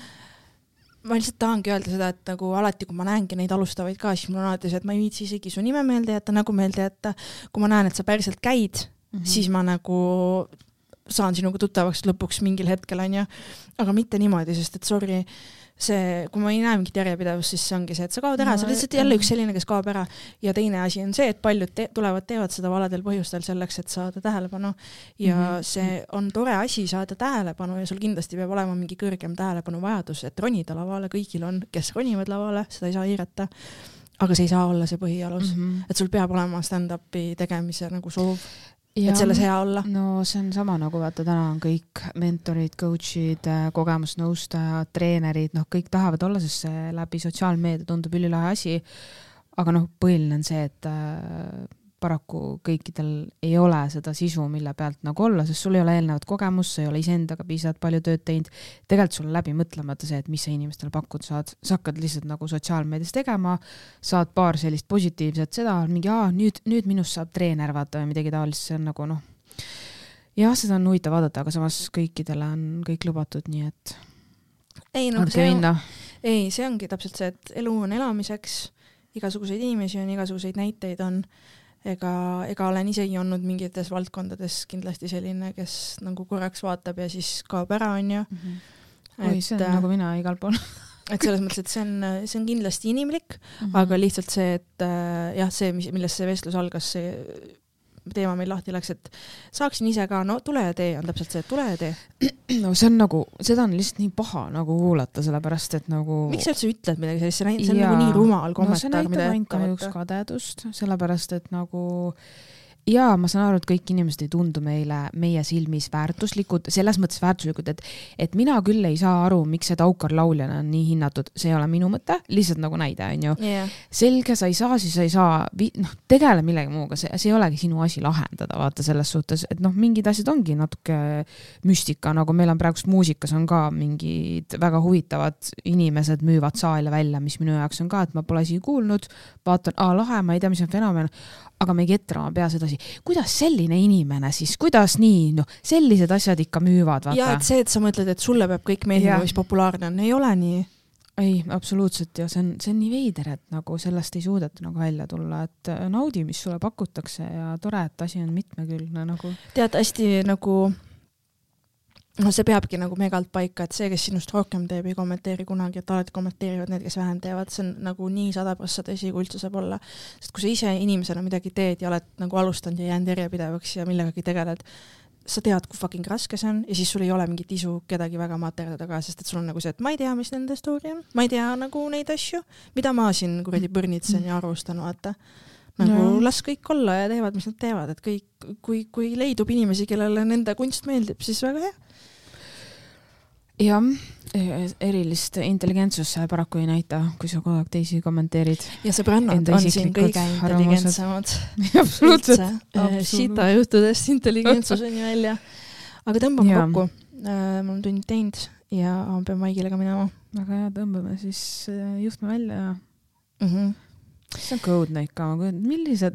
ma lihtsalt tahangi öelda seda, et nagu alati, kui ma näengi neid alustavaid ka, siis mul on alati see, et ma ei viitsi isegi su nime meelde jätta, nagu meelde jätta, kui ma näen, et sa päriselt käid, siis ma nagu saan sinuga tuttavaks lõpuks mingil hetkel, on ju, aga mitte niimoodi, sest et sorry, see, kui ma ei näe mingit järjepidevust, siis see ongi see, et sa kaod ära, sa lihtsalt jälle üks selline, kes kaob ära ja teine asi on see, et paljud teevad seda valedel põhjustel selleks, et saada tähelepanu ja see on tore asi saada tähelepanu ja sul kindlasti peab olema mingi kõrgem tähelepanu vajadus, et ronida lavale, kõigil on, kes ronivad lavale, seda ei saa hiirata, aga see ei saa olla see põhialus, et sul peab olema stand-upi tegemise nagu soov. Ja, et selles hea olla. No see on sama nagu vaata, täna on kõik mentorid, coachid, kogemusnõustajad, treenerid, kõik tahavad olla, sest see läbi sotsiaalmeedia tundub ülilahe asi, aga põhiline on see, et paraku kõikidel ei ole seda sisu, mille pealt nagu olla, sest sul ei ole eelnevat kogemust, sa ei ole iseendaga piisavalt palju tööd teinud, tegelikult sul läbi mõtlemata see, et mis sa inimestele pakkud saad, sa hakkad lihtsalt nagu sotsiaalmeedias tegema, saad paar sellist positiivset, seda on mingi, nüüd minust saab treener vaata või midagi taolist, see on nagu jah, seda on huvitav vaadata, aga samas kõikidele on kõik lubatud, nii et see ongi täpselt see, et elu on elamiseks, igasuguseid inimesi on, igasuguseid näiteid on, ega olen isegi olnud mingites valdkondades kindlasti selline, kes nagu korraks vaatab ja siis kaob ära, on ju. See on nagu mina igal pool. Et selles mõttes, et see on kindlasti inimlik, aga lihtsalt see, et jah, see, millest see vestlus algas, see teema meil lahti läks, et saaksin ise ka, no tule ja tee on täpselt see, et tule ja tee. No see on nagu, seda on lihtsalt nii paha nagu kuulata, sellepärast et nagu... Miks sa üldse ütled midagi sellist? See on nagu nii rumal kommentaar. No see näitab ainult kahjuks kadedust, sellepärast et nagu... Ja ma saan aru, et kõik inimesed ei tundu meie silmis väärtuslikud, selles mõttes väärtuslikud, et mina küll ei saa aru, miks see Taukar lauljana on nii hinnatud. See ei ole minu mõte, lihtsalt nagu näide, on ju. Yeah. Selge, sa ei saa, siis sa ei saa, tegele millegi muuga, see ei olegi sinu asi lahendada, vaata selles suhtes, et mingid asjad ongi natuke müstika, nagu meil on praegust muusikas on ka mingid väga huvitavad inimesed müüvad saale välja, mis minu jaoks on ka, et ma pole isegi kuulnud, vaatan, lahe, ma ei tea, mis on fenomen, aga me ei ketra oma peas edasi. Kuidas selline inimene siis, kuidas nii, sellised asjad ikka müüvad, vaata. Ja, et see, et sa mõtled, et sulle peab kõik meeldima, mis populaarne on, ei ole nii. Ei, absoluutselt ja see on nii veider, et nagu sellest ei suudeta nagu välja tulla, et naudi, mis sulle pakutakse ja tore, et asi on mitmekülgne nagu. Tead, hästi nagu see peabki nagu megalt paika, et see, kes sinust rohkem teeb, ei kommenteeri kunagi, et alati kommenteerivad need, kes vähem teevad. See on nagu nii 100% tõsi, kui üldse saab olla. Sest kui sa ise inimesena midagi teed ja oled nagu alustanud ja jäänud järjepidevaks ja millegagi tegeled, sa tead, kui fucking raske see on ja siis sul ei ole mingit isu kedagi väga materdada ka, sest et sul on nagu see, et ma ei tea, mis nende story on. Ma ei tea nagu neid asju, mida ma siin kuradi põrnitsen ja arvustan, vaata. Nagu las kõik olla ja teevad, mis nad teevad, et kõik, kui leidub inimesi, kellele nende kunst meeldib, siis väga hea. Jah, erilist intelligentsust paraku ei näita, kui sa kogu aeg teisi kommenteerid. Ja sõbrannad on siin kõige intelligentsemad. Absoluutselt. Sita juhtudest intelligentsus on ju välja. Aga tõmbame kokku. Mul on tund teinud ja pean Maigile ka minema. Väga hea, tõmbame siis juhtme välja. See on kõudne ikka. Millised?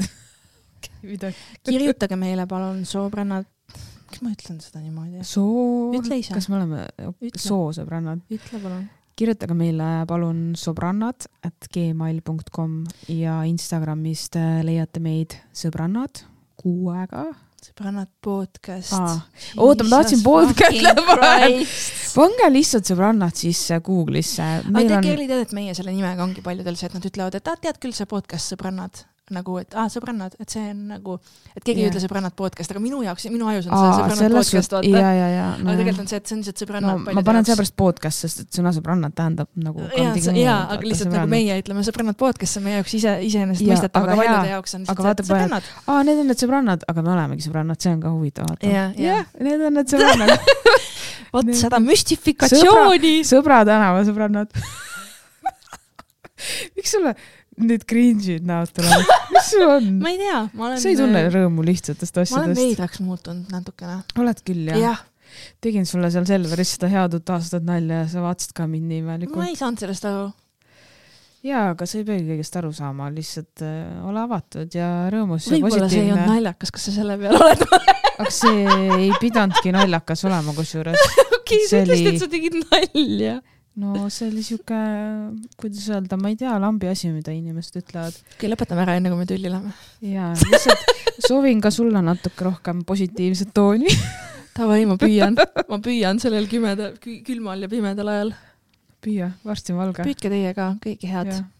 Kirjutage meile palun soobrännad. Kas ma ütlen seda niimoodi? Kas me oleme soosõbrannad? Ütle palun. Kirjutage meile palun sobrannad@gmail.com ja Instagramist leiate meid sõbrannad 6 aega. Sõbrannad podcast. Oota, ma tahtsin podcast lõpuni. Pange lihtsalt sõbrannad sisse Google'isse. Aga tead, et meie selle nimega ongi paljudel see, et nad ütlevad, et tead küll see podcast sõbrannad. Nagu, et sõbrannad, et see on nagu, et keegi ei ütle sõbrannad podcast, aga minu jaoks, minu ajus on see sõbrannad podcast, vaata. Aga tegelikult on see, et see on lihtsalt sõbrannad. Ma panen seepärast podcast, sest et sõna sõbrannad tähendab nagu... Aga lihtsalt nagu meie ütleme sõbrannad podcast, see on meie jaoks iseenesest mõistet, aga paljude jaoks on lihtsalt sõbrannad. Need on need sõbrannad, aga me olemegi sõbrannad, see on ka huvitav. Need on need sõbrannad. Vot seda müstifikatsiooni. Sõbra tänava sõbrannad. Miks sulle... Need cringe'id näod tulevad. Mis sul on? Ma ei tea. Sa ei tunne rõõmu lihtsatest asjadest. Ma olen veidraks muutunud natukene. Oled küll, jah? Tegin sulle seal Selveris seda head uut aastat nalja ja sa vaatasid ka mind nii imelikult. Ma ei saanud sellest aru. Jaa, aga sa ei peagi kõigest aru saama. Lihtsalt ole avatud ja rõõmus ja positiivne. Võib-olla see ei olnud naljakas, kas sa selle peale oled? Aga see ei pidandki naljakas olema kusjuures. Okei, sa ütlesid, et sa tegid nalja. No see oli siuke, kuidas öelda, ma ei tea, lambi asi, mida inimesed ütlevad. Okei, lõpetame ära enne, kui me tülli läheme. Jaa, lihtsalt soovin ka sulle natuke rohkem positiivset tooni. Tavai, ma püüan sellel külmal ja pimedal ajal. Püüa, varsti valge. Püüdke teie ka, kõiki head. Ja.